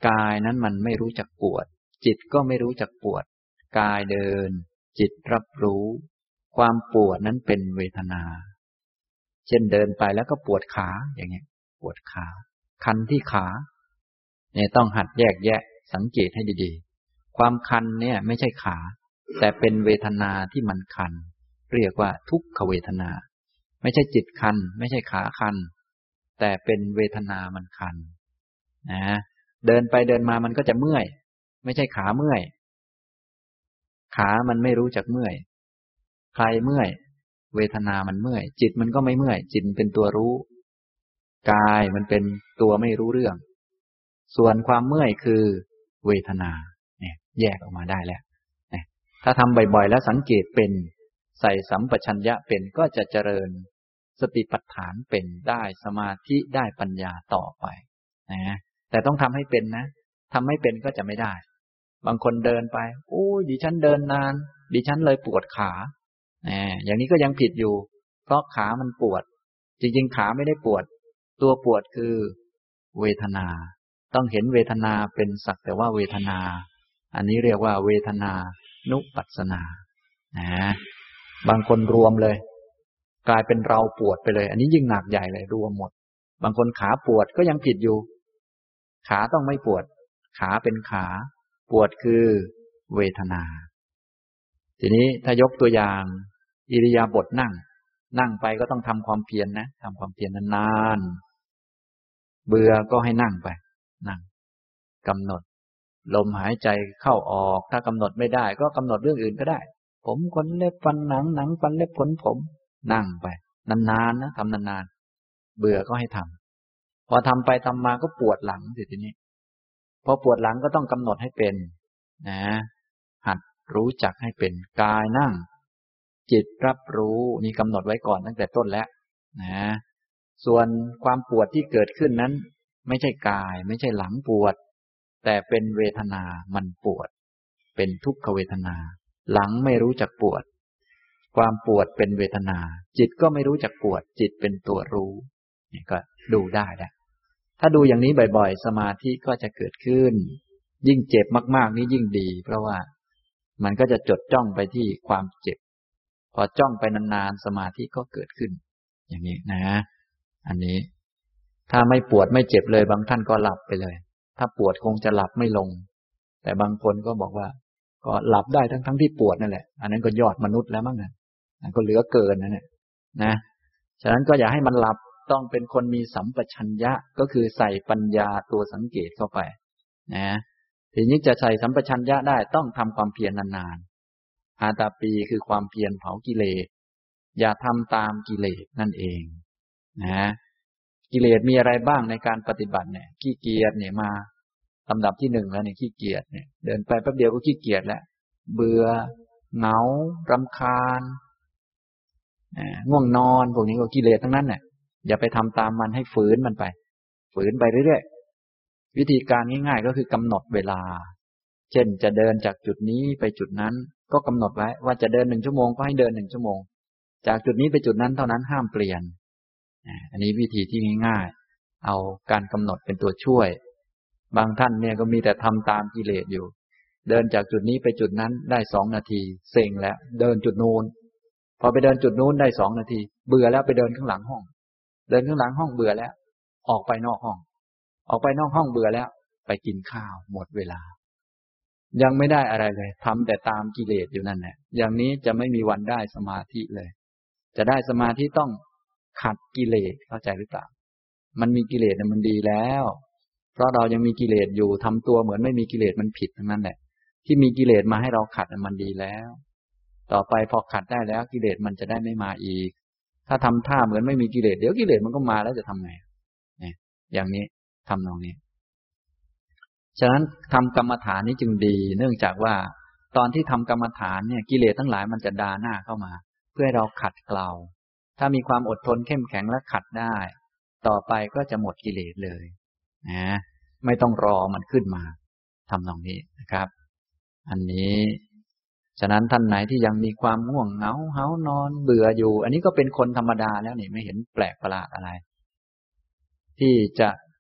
กายนั้นมันไม่รู้จักปวดจิตก็ไม่รู้จักปวดกายเดินจิตรับรู้ความปวดนั้นเป็นเวทนาเช่นเดินไปแล้วก็ปวดขาอย่างเงี้ยปวดขาคันที่ขาเนี่ยต้องหัดแยกแยะสังเกตให้ดีๆความคันเนี่ยไม่ใช่ขาแต่เป็นเวทนาที่มันคันเรียกว่าทุกขเวทนาไม่ใช่จิตคันไม่ใช่ขาคันแต่เป็นเวทนามันคันนะเดินไปเดินมามันก็จะเมื่อยไม่ใช่ขาเมื่อยขามันไม่รู้จักเมื่อยใครเมื่อยเวทนามันเมื่อยจิตมันก็ไม่เมื่อยจิตเป็นตัวรู้กายมันเป็นตัวไม่รู้เรื่องส่วนความเมื่อยคือเวทนาเนี่ยแยกออกมาได้แล้วถ้าทำบ่อยๆแล้วสังเกตเป็นใส่สัมปชัญญะเป็นก็จะเจริญสติปัฏฐานเป็นได้สมาธิได้ปัญญาต่อไปนะแต่ต้องทำให้เป็นนะทำไม่เป็นก็จะไม่ได้บางคนเดินไปโอ้ยดิฉันเดินนานดิฉันเลยปวดขาอย่างนี้ก็ยังผิดอยู่เพราะขามันปวดจริงๆขาไม่ได้ปวดตัวปวดคือเวทนาต้องเห็นเวทนาเป็นสักแต่ว่าเวทนาอันนี้เรียกว่าเวทนานุปัสสนาบางคนรวมเลยกลายเป็นเราปวดไปเลยอันนี้ยิ่งหนักใหญ่เลยรวมหมดบางคนขาปวดก็ยังผิดอยู่ขาต้องไม่ปวดขาเป็นขาปวดคือเวทนาทีนี้ถ้ายกตัวอย่างอิริยาบถนั่งไปก็ต้องทำความเพียรนะทำความเพียรนานๆเบื่อก็ให้นั่งไปนั่งกำหนดลมหายใจเข้าออกถ้ากำหนดไม่ได้ก็กำหนดเรื่องอื่นก็ได้ผมขนเล็บฟันหนังฟันเล็บขนผมนั่งไปนานๆนะทำนานๆเบื่อก็ให้ทำพอทำไปทำมาก็ปวดหลังสิทีนี้พอปวดหลังก็ต้องกำหนดให้เป็นนะหัดรู้จักให้เป็นกายนั่งจิตรับรู้นี่กำหนดไว้ก่อนตั้งแต่ต้นแล้วนะส่วนความปวดที่เกิดขึ้นนั้นไม่ใช่กายไม่ใช่หลังปวดแต่เป็นเวทนามันปวดเป็นทุกขเวทนาหลังไม่รู้จักปวดความปวดเป็นเวทนาจิตก็ไม่รู้จักปวดจิตเป็นตัวรู้นี่ก็ดูได้นะถ้าดูอย่างนี้บ่อยๆสมาธิก็จะเกิดขึ้นยิ่งเจ็บมากๆนี่ยิ่งดีเพราะว่ามันก็จะจดจ้องไปที่ความเจ็บพอจ้องไปนานๆสมาธิก็เกิดขึ้นอย่างนี้นะอันนี้ถ้าไม่ปวดไม่เจ็บเลยบางท่านก็หลับไปเลยถ้าปวดคงจะหลับไม่ลงแต่บางคนก็บอกว่าก็หลับได้ทั้งที่ปวดนั่นแหละอันนั้นก็ยอดมนุษย์แล้วมั้งนะอันก็เหลือเกินนั่นแหละนะฉะนั้นก็อย่าให้มันหลับต้องเป็นคนมีสัมปชัญญะก็คือใส่ปัญญาตัวสังเกตเข้าไปนะทีนี้จะใส่สัมปชัญญะได้ต้องทำความเพียรนานๆอาตาปีคือความเพียรเผากิเลสอย่าทำตามกิเลสนั่นเองนะกิเลสมีอะไรบ้างในการปฏิบัติเนี่ยขี้เกียจเนี่ยมาลำดับที่หนึ่งแล้วเนี่ยขี้เกียจเนี่ยเดินไปแป๊บเดียวก็ขี้เกียจแล้วเบื่อเหงารำคาญง่วงนอนพวกนี้ก็กิเลสทั้งนั้นเนี่ยอย่าไปทำตามมันให้ฝืนมันไปฝืนไปเรื่อยๆวิธีการง่ายๆก็คือกำหนดเวลาเช่นจะเดินจากจุดนี้ไปจุดนั้นก็กำหนดไว้ว่าจะเดิน1 ชั่วโมงก็ให้เดิน1 ชั่วโมงจากจุดนี้ไปจุดนั้นเท่านั้นห้ามเปลี่ยนอันนี้วิธีที่ง่ายๆเอาการกำหนดเป็นตัวช่วยบางท่านเนี่ยก็มีแต่ทำตามกิเลสอยู่เดินจากจุดนี้ไปจุดนั้นได้2 นาทีเซ็งแล้วเดินจุดนู้นพอไปเดินจุดนู้นได้2 นาทีเบื่อแล้วไปเดินข้างหลังห้องเดินข้างหลังห้องเบื่อแล้วออกไปนอกห้องออกไปนอกห้องเบื่อแล้วไปกินข้าวหมดเวลายังไม่ได้อะไรเลยทำแต่ตามกิเลสอยู่นั่นแหละอย่างนี้จะไม่มีวันได้สมาธิเลยจะได้สมาธิต้องขัดกิเลสเข้าใจหรือเปล่ามันมีกิเลสมันดีแล้วเพราะเรายังมีกิเลสอยู่ทำตัวเหมือนไม่มีกิเลสมันผิดทั้งนั้นแหละที่มีกิเลสมาให้เราขัดมันดีแล้วต่อไปพอขัดได้แล้วกิเลสมันจะได้ไม่มาอีกถ้าทำท่าเหมือนไม่มีกิเลสเดี๋ยวกิเลสมันก็มาแล้วจะทำไงเนี่ยอย่างนี้ทำตรงนี้ฉะนั้นทำกรรมฐานนี้จึงดีเนื่องจากว่าตอนที่ทำกรรมฐานเนี่ยกิเลสทั้งหลายมันจะดาหน้าเข้ามาเพื่อให้เราขัดเกลาถ้ามีความอดทนเข้มแข็งและขัดได้ต่อไปก็จะหมดกิเลสเลยนะไม่ต้องรอมันขึ้นมาทำตรงนี้นะครับอันนี้ฉะนั้นท่านไหนที่ยังมีความง่วงเหงาหานอนเบื่ออยู่อันนี้ก็เป็นคนธรรมดาแล้วนี่ไม่เห็นแปลกประหลาดอะไรที่จะ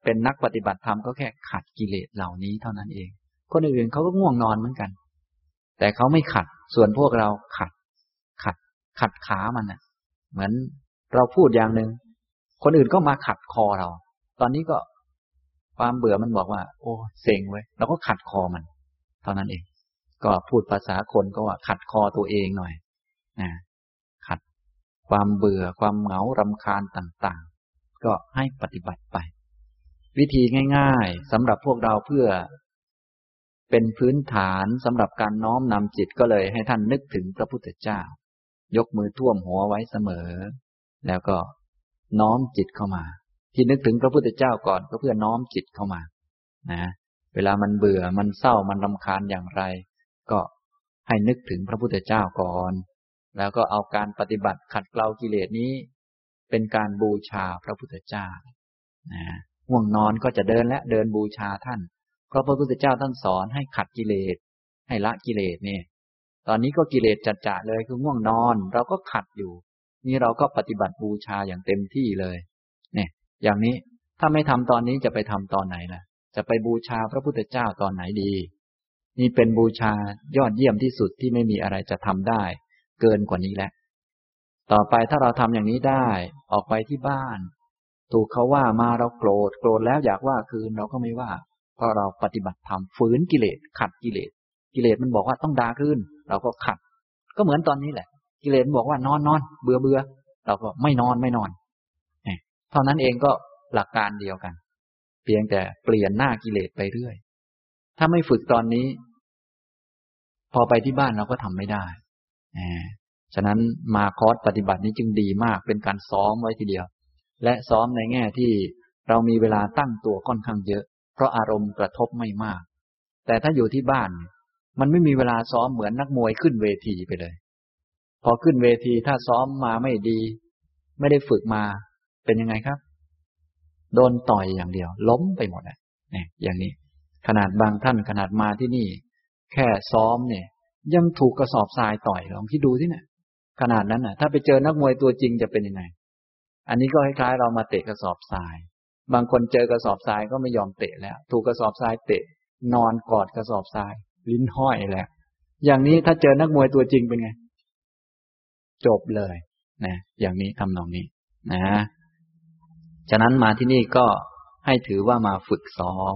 เป็นนักปฏิบัติธรรมก็แค่ขัดกิเลสเหล่านี้เท่านั้นเองคนอื่นเขาก็ง่วงนอนเหมือนกันแต่เขาไม่ขัดส่วนพวกเราขัดขามันน่ะเหมือนเราพูดอย่างหนึ่งคนอื่นก็มาขัดคอเราตอนนี้ก็ความเบื่อมันบอกว่าโอ้เซ็งเว้ยเราก็ขัดคอมันเท่านั้นเองก็พูดภาษาคนก็ว่าขัดคอตัวเองหน่อยขัดความเบื่อความเหงารำคาญต่างๆก็ให้ปฏิบัติไปวิธีง่ายๆสำหรับพวกเราเพื่อเป็นพื้นฐานสำหรับการน้อมนำจิตก็เลยให้ท่านนึกถึงพระพุทธเจ้ายกมือท่วมหัวไว้เสมอแล้วก็น้อมจิตเข้ามาที่นึกถึงพระพุทธเจ้าก่อนก็เพื่อน้อมจิตเข้ามานะเวลามันเบื่อมันเศร้ามันรำคาญอย่างไรก็ให้นึกถึงพระพุทธเจ้าก่อนแล้วก็เอาการปฏิบัติขัดเกลากิเลสนี้เป็นการบูชาพระพุทธเจ้านะง่วงนอนก็จะเดินบูชาท่านเพราะพระพุทธเจ้าท่านสอนให้ขัดกิเลสให้ละกิเลสเนี่ยตอนนี้ก็กิเลสจัดๆเลยคือง่วงนอนเราก็ขัดอยู่นี่เราก็ปฏิบัติบูชาอย่างเต็มที่เลยเนี่ยอย่างนี้ถ้าไม่ทำตอนนี้จะไปทำตอนไหนล่ะจะไปบูชาพระพุทธเจ้าตอนไหนดีนี่เป็นบูชายอดเยี่ยมที่สุดที่ไม่มีอะไรจะทำได้เกินกว่านี้แล้วต่อไปถ้าเราทำอย่างนี้ได้ออกไปที่บ้านถูกเขาว่ามาเราโกรธแล้วอยากว่าคืนเราก็ไม่ว่าเพราะเราปฏิบัติธรรมฝืนกิเลสขัดกิเลสมันบอกว่าต้องด่าคืนเราก็ขัดก็เหมือนตอนนี้แหละกิเลสบอกว่านอนเบื่อเราก็ไม่นอนเท่านั้นเองก็หลักการเดียวกันเพียงแต่เปลี่ยนหน้ากิเลสไปเรื่อยถ้าไม่ฝึกตอนนี้พอไปที่บ้านเราก็ทำไม่ได้ฉะนั้นมาคอร์สปฏิบัตินี้จึงดีมากเป็นการซ้อมไว้ทีเดียวและซ้อมในแง่ที่เรามีเวลาตั้งตัวค่อนข้างเยอะเพราะอารมณ์กระทบไม่มากแต่ถ้าอยู่ที่บ้านมันไม่มีเวลาซ้อมเหมือนนักมวยขึ้นเวทีไปเลยพอขึ้นเวทีถ้าซ้อมมาไม่ดีไม่ได้ฝึกมาเป็นยังไงครับโดนต่อยอย่างเดียวล้มไปหมดเนี่ยอย่างนี้ขนาดบางท่านขนาดมาที่นี่แค่ซ้อมเนี่ยยังถูกกระสอบทรายต่อยลองคิดดูสิเนี่ยขนาดนั้นถ้าไปเจอนักมวยตัวจริงจะเป็นยังไงอันนี้ก็คล้ายๆเรามาเตะกระสอบทรายบางคนเจอกระสอบทรายก็ไม่ยอมเตะแล้วถูกกระสอบทรายเตะนอนกอดกระสอบทรายลิ้นห้อยแล้วอย่างนี้ถ้าเจอนักมวยตัวจริงเป็นไงจบเลยนะอย่างนี้ทำนองนี้นะฉะนั้นมาที่นี่ก็ให้ถือว่ามาฝึกซ้อม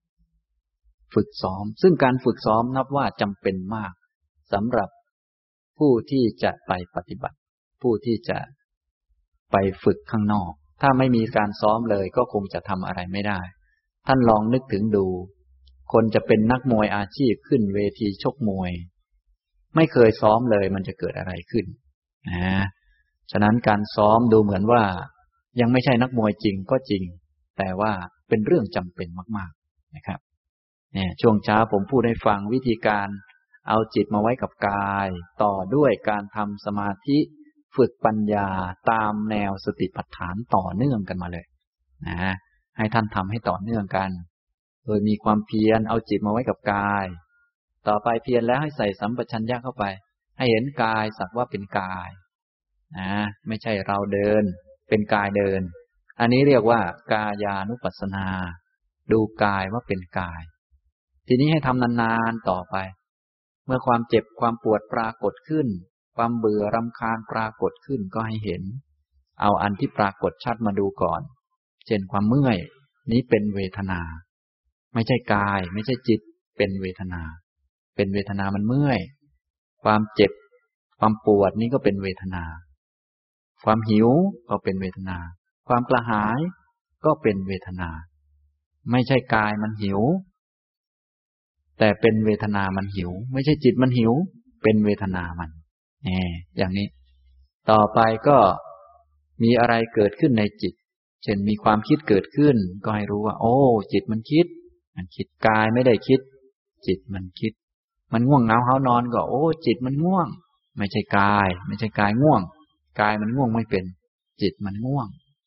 ซึ่งการฝึกซ้อมนับว่าจำเป็นมากสำหรับผู้ที่จะไปปฏิบัติผู้ที่จะไปฝึกข้างนอกถ้าไม่มีการซ้อมเลยก็คงจะทำอะไรไม่ได้ท่านลองนึกถึงดูคนจะเป็นนักมวยอาชีพขึ้นเวทีชกมวยไม่เคยซ้อมเลยมันจะเกิดอะไรขึ้นฉะนั้นการซ้อมดูเหมือนว่ายังไม่ใช่นักมวยจริงก็จริงแต่ว่าเป็นเรื่องจำเป็นมากๆนะครับเนี่ยช่วงเช้าผมพูดให้ฟังวิธีการเอาจิตมาไว้กับกายต่อด้วยการทำสมาธิฝึกปัญญาตามแนวสติปัฏฐานต่อเนื่องกันมาเลยนะให้ท่านทำให้ต่อเนื่องกันโดยมีความเพียรเอาจิตมาไว้กับกายต่อไปเพียรแล้วให้ใส่สัมปชัญญะเข้าไปให้เห็นกายสักว่าเป็นกายไม่ใช่เราเดินเป็นกายเดินอันนี้เรียกว่ากายานุปัสสนาดูกายว่าเป็นกายทีนี้ให้ทำนานๆต่อไปเมื่อความเจ็บความปวดปรากฏขึ้นความเบื่อรำคาญปรากฏขึ้นก็ให้เห็นเอาอันที่ปรากฏชัดมาดูก่อนเช่นความเมื่อยนี้เป็นเวทนาไม่ใช่กายไม่ใช่จิตเป็นเวทนามันเมื่อยความเจ็บความปวดนี้ก็เป็นเวทนาความหิวก็เป็นเวทนาความกระหายก็เป็นเวทนาไม่ใช่กายมันหิวแต่เป็นเวทนามันหิวไม่ใช่จิตมันหิวเป็นเวทนามันอย่างนี้ต่อไปก็มีอะไรเกิดขึ้นในจิตเช่นมีความคิดเกิดขึ้นก็ให้รู้ว่าโอ้จิตมันคิดกายไม่ได้คิดจิตมันคิดมันง่วงเหงาหานอนก็โอ้จิตมันง่วงไม่ใช่กายง่วงกายมันง่วงไม่เป็นจิตมันง่วง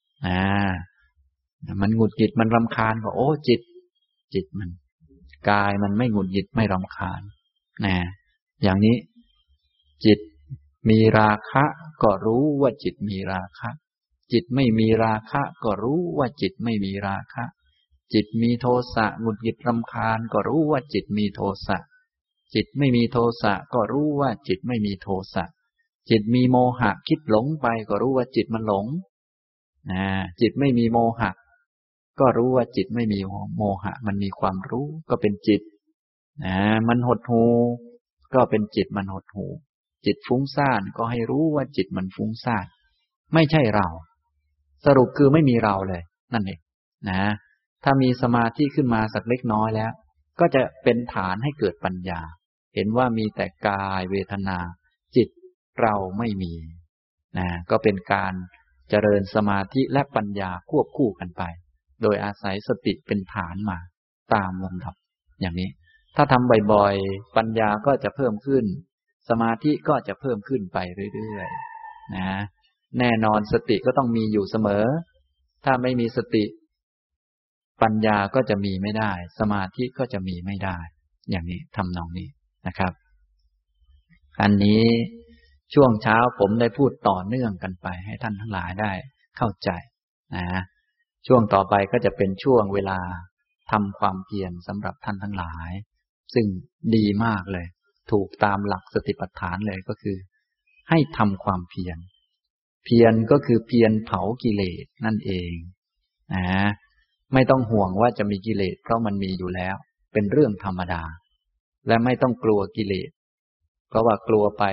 มันหงุดหงิดมันรำคาญก็โอ้จิตมันกายมันไม่หงุดหงิดไม่รำคาญอย่างนี้จิตมีราคะก็รู้ว่าจิตมีราคะจิตไม่มีราคะก็รู้ว่าจิตไม่มีราคะจิตมีโทสะหงุดหงิดรำคาญก็รู้ว่าจิตมีโทสะจิตไม่มีโทสะก็รู้ว่าจิตไม่มีโทสะจิตมีโมหะคิดหลงไปก็รู้ว่าจิตมันหลงจิตไม่มีโมหะก็รู้ว่าจิตไม่มีโมหะมันมีความรู้ก็เป็นจิตมันหดหู่ก็เป็นจิตมันหดหู่จิตฟุ้งซ่านก็ให้รู้ว่าจิตมันฟุ้งซ่านไม่ใช่เราสรุปคือไม่มีเราเลยนั่นเองถ้ามีสมาธิขึ้นมาสักเล็กน้อยแล้วก็จะเป็นฐานให้เกิดปัญญาเห็นว่ามีแต่กายเวทนาจิตเราไม่มีก็เป็นการเจริญสมาธิและปัญญาควบคู่กันไปโดยอาศัยสติเป็นฐานมาตามลำดับอย่างนี้ถ้าทำบ่อยๆปัญญาก็จะเพิ่มขึ้นสมาธิก็จะเพิ่มขึ้นไปเรื่อยๆแน่นอนสติก็ต้องมีอยู่เสมอถ้าไม่มีสติปัญญาก็จะมีไม่ได้สมาธิก็จะมีไม่ได้อย่างนี้ทำนองนี้นะครับอันนี้ช่วงเช้าผมได้พูดต่อเนื่องกันไปให้ท่านทั้งหลายได้เข้าใจช่วงต่อไปก็จะเป็นช่วงเวลาทำความเพียรสำหรับท่านทั้งหลายซึ่งดีมากเลยถูกตามหลักสติปัฏฐานเลยก็คือให้ทำความเพียรเพียรก็คือเพียรเผากิเลสนั่นเองไม่ต้องห่วงว่าจะมีกิเลสเพราะมันมีอยู่แล้วเป็นเรื่องธรรมดาและไม่ต้องกลัวกิเลสเพราะว่ากลัวไป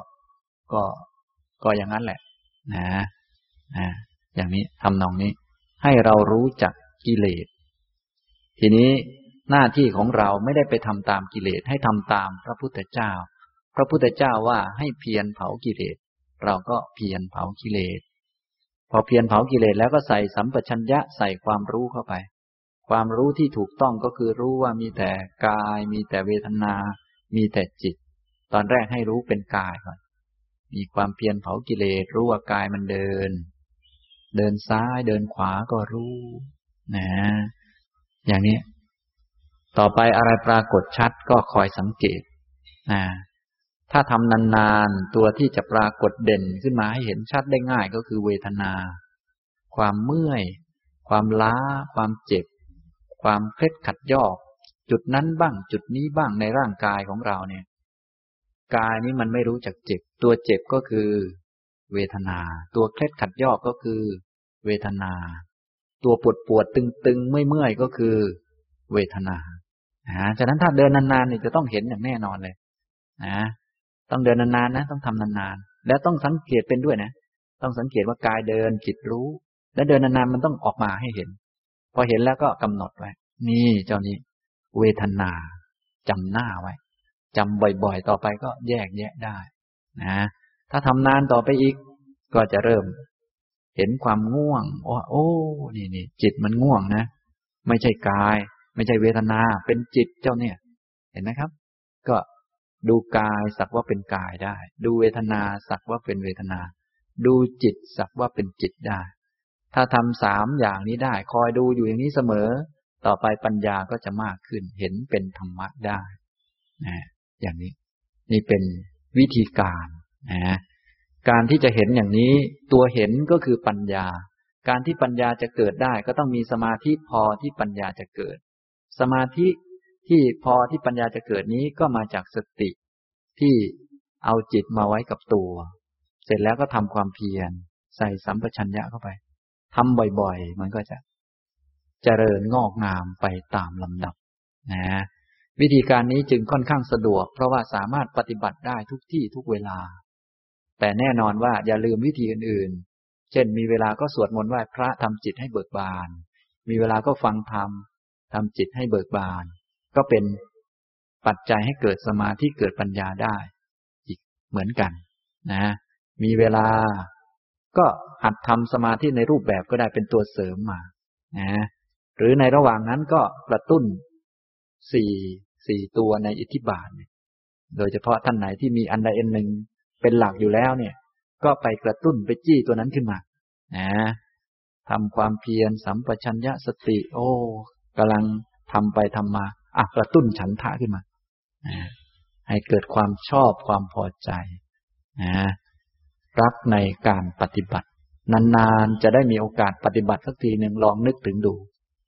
ก็อย่างนั้นแหละอย่างนี้ทำนองนี้ให้เรารู้จักกิเลสทีนี้หน้าที่ของเราไม่ได้ไปทำตามกิเลสให้ทำตามพระพุทธเจ้าพระพุทธเจ้าว่าให้เพียรเผากิเลสเราก็เพียรเผากิเลสพอเพียรเผากิเลสแล้วก็ใส่สัมปชัญญะใส่ความรู้เข้าไปความรู้ที่ถูกต้องก็คือรู้ว่ามีแต่กายมีแต่เวทนามีแต่จิตตอนแรกให้รู้เป็นกายก่อนมีความเพียรเผากิเลสรู้ว่ากายมันเดินซ้ายเดินขวาก็รู้อย่างนี้ต่อไปอะไรปรากฏชัดก็คอยสังเกตถ้าทำนานๆตัวที่จะปรากฏเด่นขึ้นมาให้เห็นชัดได้ง่ายก็คือเวทนาความเมื่อยความล้าความเจ็บความเคล็ดขัดยอกจุดนั้นบ้างจุดนี้บ้างในร่างกายของเราเนี่ยกายนี้มันไม่รู้จักเจ็บตัวเจ็บก็คือเวทนาตัวเคล็ดขัดยอกก็คือเวทนาตัวปวดตึงเมื่อยก็คือเวทนาฉะนั้นถ้าเดินนานๆนี่จะต้องเห็นอย่างแน่นอนเลยต้องเดินนานๆนะต้องทำนานๆแล้วต้องสังเกตเป็นด้วยนะต้องสังเกตว่ากายเดินจิตรู้แล้วเดินนานๆมันต้องออกมาให้เห็นพอเห็นแล้วก็กำหนดไว้นี่เจ้านี้เวทนาจำหน้าไว้จำบ่อยๆต่อไปก็แยกแยะได้ถ้าทำนานต่อไปอีกก็จะเริ่มเห็นความง่วงโอ้นี่จิตมันง่วงนะไม่ใช่กายไม่ใช่เวทนาเป็นจิตเจ้าเนี่ยเห็นไหมครับก็ดูกายสักว่าเป็นกายได้ดูเวทนาสักว่าเป็นเวทนาดูจิตสักว่าเป็นจิตได้ถ้าทำ3อย่างนี้ได้คอยดูอยู่อย่างนี้เสมอต่อไปปัญญาก็จะมากขึ้นเห็นเป็นธรรมะได้อย่างนี้นี่เป็นวิธีการการที่จะเห็นอย่างนี้ตัวเห็นก็คือปัญญาการที่ปัญญาจะเกิดได้ก็ต้องมีสมาธิพอที่ปัญญาจะเกิดสมาธิที่พอที่ปัญญาจะเกิดนี้ก็มาจากสติที่เอาจิตมาไว้กับตัวเสร็จแล้วก็ทำความเพียรใส่สัมปชัญญะเข้าไปทำบ่อยๆมันก็จะเจริญงอกงามไปตามลำดับวิธีการนี้จึงค่อนข้างสะดวกเพราะว่าสามารถปฏิบัติได้ทุกที่ทุกเวลาแต่แน่นอนว่าอย่าลืมวิธีอื่นๆเช่นมีเวลาก็สวดมนต์ไหว้พระทำจิตให้เบิกบานมีเวลาก็ฟังธรรมทำจิตให้เบิกบานก็เป็นปัจจัยให้เกิดสมาธิเกิดปัญญาได้อีกเหมือนกันมีเวลาก็หัดทำสมาธิในรูปแบบก็ได้เป็นตัวเสริมมาหรือในระหว่างนั้นก็กระตุ้น4ตัวในอิทธิบาทโดยเฉพาะท่านไหนที่มีอันใดอันหนึ่งเป็นหลักอยู่แล้วเนี่ยก็ไปกระตุ้นไปจี้ตัวนั้นขึ้นมาทำความเพียรสัมปชัญญะสติกำลังทำไปทำมากระตุ้นฉันทะขึ้นมาให้เกิดความชอบความพอใจรักในการปฏิบัตินานๆจะได้มีโอกาสปฏิบัติสักทีหนึ่งลองนึกถึงดู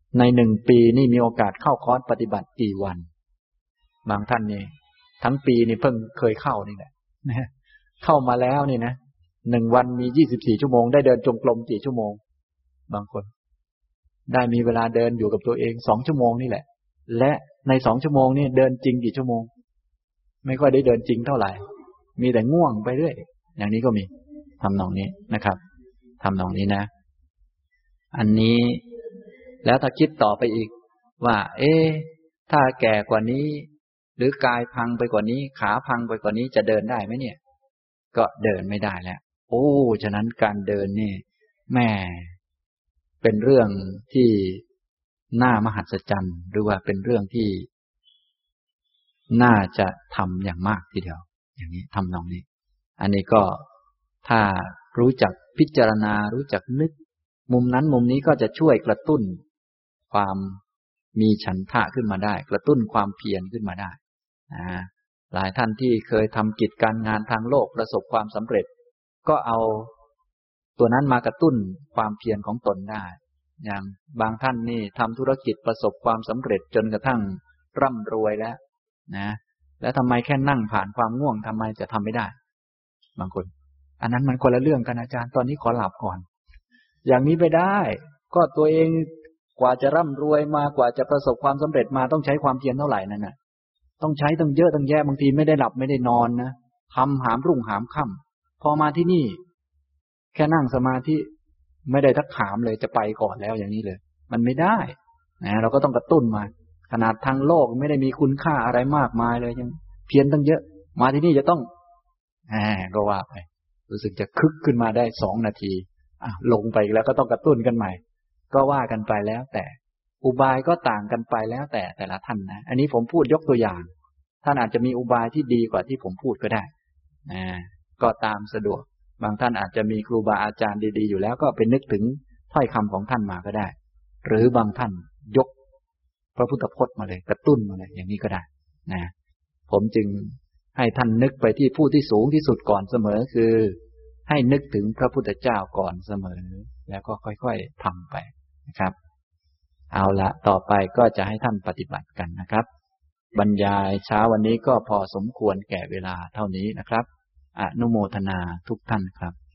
ใน1 ปีนี่มีโอกาสเข้าคอร์สปฏิบัติกี่วันบางท่านนี่ทั้งปีนี่เพิ่งเคยเข้านี่แหละเข้ามาแล้วนี่นะ1 วันมี24 ชั่วโมงได้เดินจงกรมกี่ชั่วโมงบางคนได้มีเวลาเดินอยู่กับตัวเอง2 ชั่วโมงนี่แหละและใน2 ชั่วโมงนี่เดินจริงกี่ชั่วโมงไม่ค่อยได้เดินจริงเท่าไหร่มีแต่ง่วงไปเรื่อยอย่างนี้ก็มีทำนองนี้นะครับทำนองนี้นะอันนี้แล้วถ้าคิดต่อไปอีกว่าถ้าแก่กว่านี้หรือกายพังไปกว่านี้ขาพังไปกว่านี้จะเดินได้ไหมเนี่ยก็เดินไม่ได้แล้วโอ้ฉะนั้นการเดินนี่แม่เป็นเรื่องที่น่ามหัศจรรย์หรือว่าเป็นเรื่องที่น่าจะทำอย่างมากทีเดียวอย่างนี้ทำนองนี้อันนี้ก็ถ้ารู้จักพิจารณารู้จักนึกมุมนั้นมุมนี้ก็จะช่วยกระตุ้นความมีฉันทะขึ้นมาได้กระตุ้นความเพียรขึ้นมาได้หลายท่านที่เคยทำกิจการงานทางโลกประสบความสำเร็จก็เอาตัวนั้นมากระตุ้นความเพียรของตนได้อย่างบางท่านนี่ทำธุรกิจประสบความสำเร็จจนกระทั่งร่ำรวยแล้วนะแล้วทำไมแค่นั่งผ่านความง่วงทำไมจะทำไม่ได้บางคนอันนั้นมันคนละเรื่องกันอาจารย์ตอนนี้ขอหลับก่อนอย่างนี้ไปได้ก็ตัวเองกว่าจะร่ำรวยมากว่าจะประสบความสำเร็จมาต้องใช้ความเพียรเท่าไหร่นั่นน่ะต้องใช้ตั้งเยอะตั้งแยะบางทีไม่ได้หลับไม่ได้นอนนะทำหามรุ่งหามค่ำพอมาที่นี่แค่นั่งสมาธิไม่ได้ทักถามเลยจะไปก่อนแล้วอย่างนี้เลยมันไม่ได้นะเราก็ต้องกระตุ้นมาขนาดทางโลกไม่ได้มีคุณค่าอะไรมากมายเลยยังเพียรตั้งเยอะมาที่นี่จะต้องก็ว่าไปรู้สึกจะคึกขึ้นมาได้2 นาทีลงไปแล้วก็ต้องกระตุ้นกันใหม่ก็ว่ากันไปแล้วแต่อุบายก็ต่างกันไปแล้วแต่ละท่านนะอันนี้ผมพูดยกตัวอย่างท่านอาจจะมีอุบายที่ดีกว่าที่ผมพูดก็ได้ก็ตามสะดวกบางท่านอาจจะมีครูบาอาจารย์ดีๆอยู่แล้วก็ไปนึกถึงถ้อยคำของท่านมาก็ได้หรือบางท่านยกพระพุทธพจน์มาเลยกระตุ้นมาเลยอย่างนี้ก็ได้นะผมจึงให้ท่านนึกไปที่ผู้ที่สูงที่สุดก่อนเสมอคือให้นึกถึงพระพุทธเจ้าก่อนเสมอแล้วก็ค่อยๆทำไปนะครับเอาละต่อไปก็จะให้ท่านปฏิบัติกันนะครับบรรยายเช้าวันนี้ก็พอสมควรแก่เวลาเท่านี้นะครับอนุโมทนาทุกท่านครับ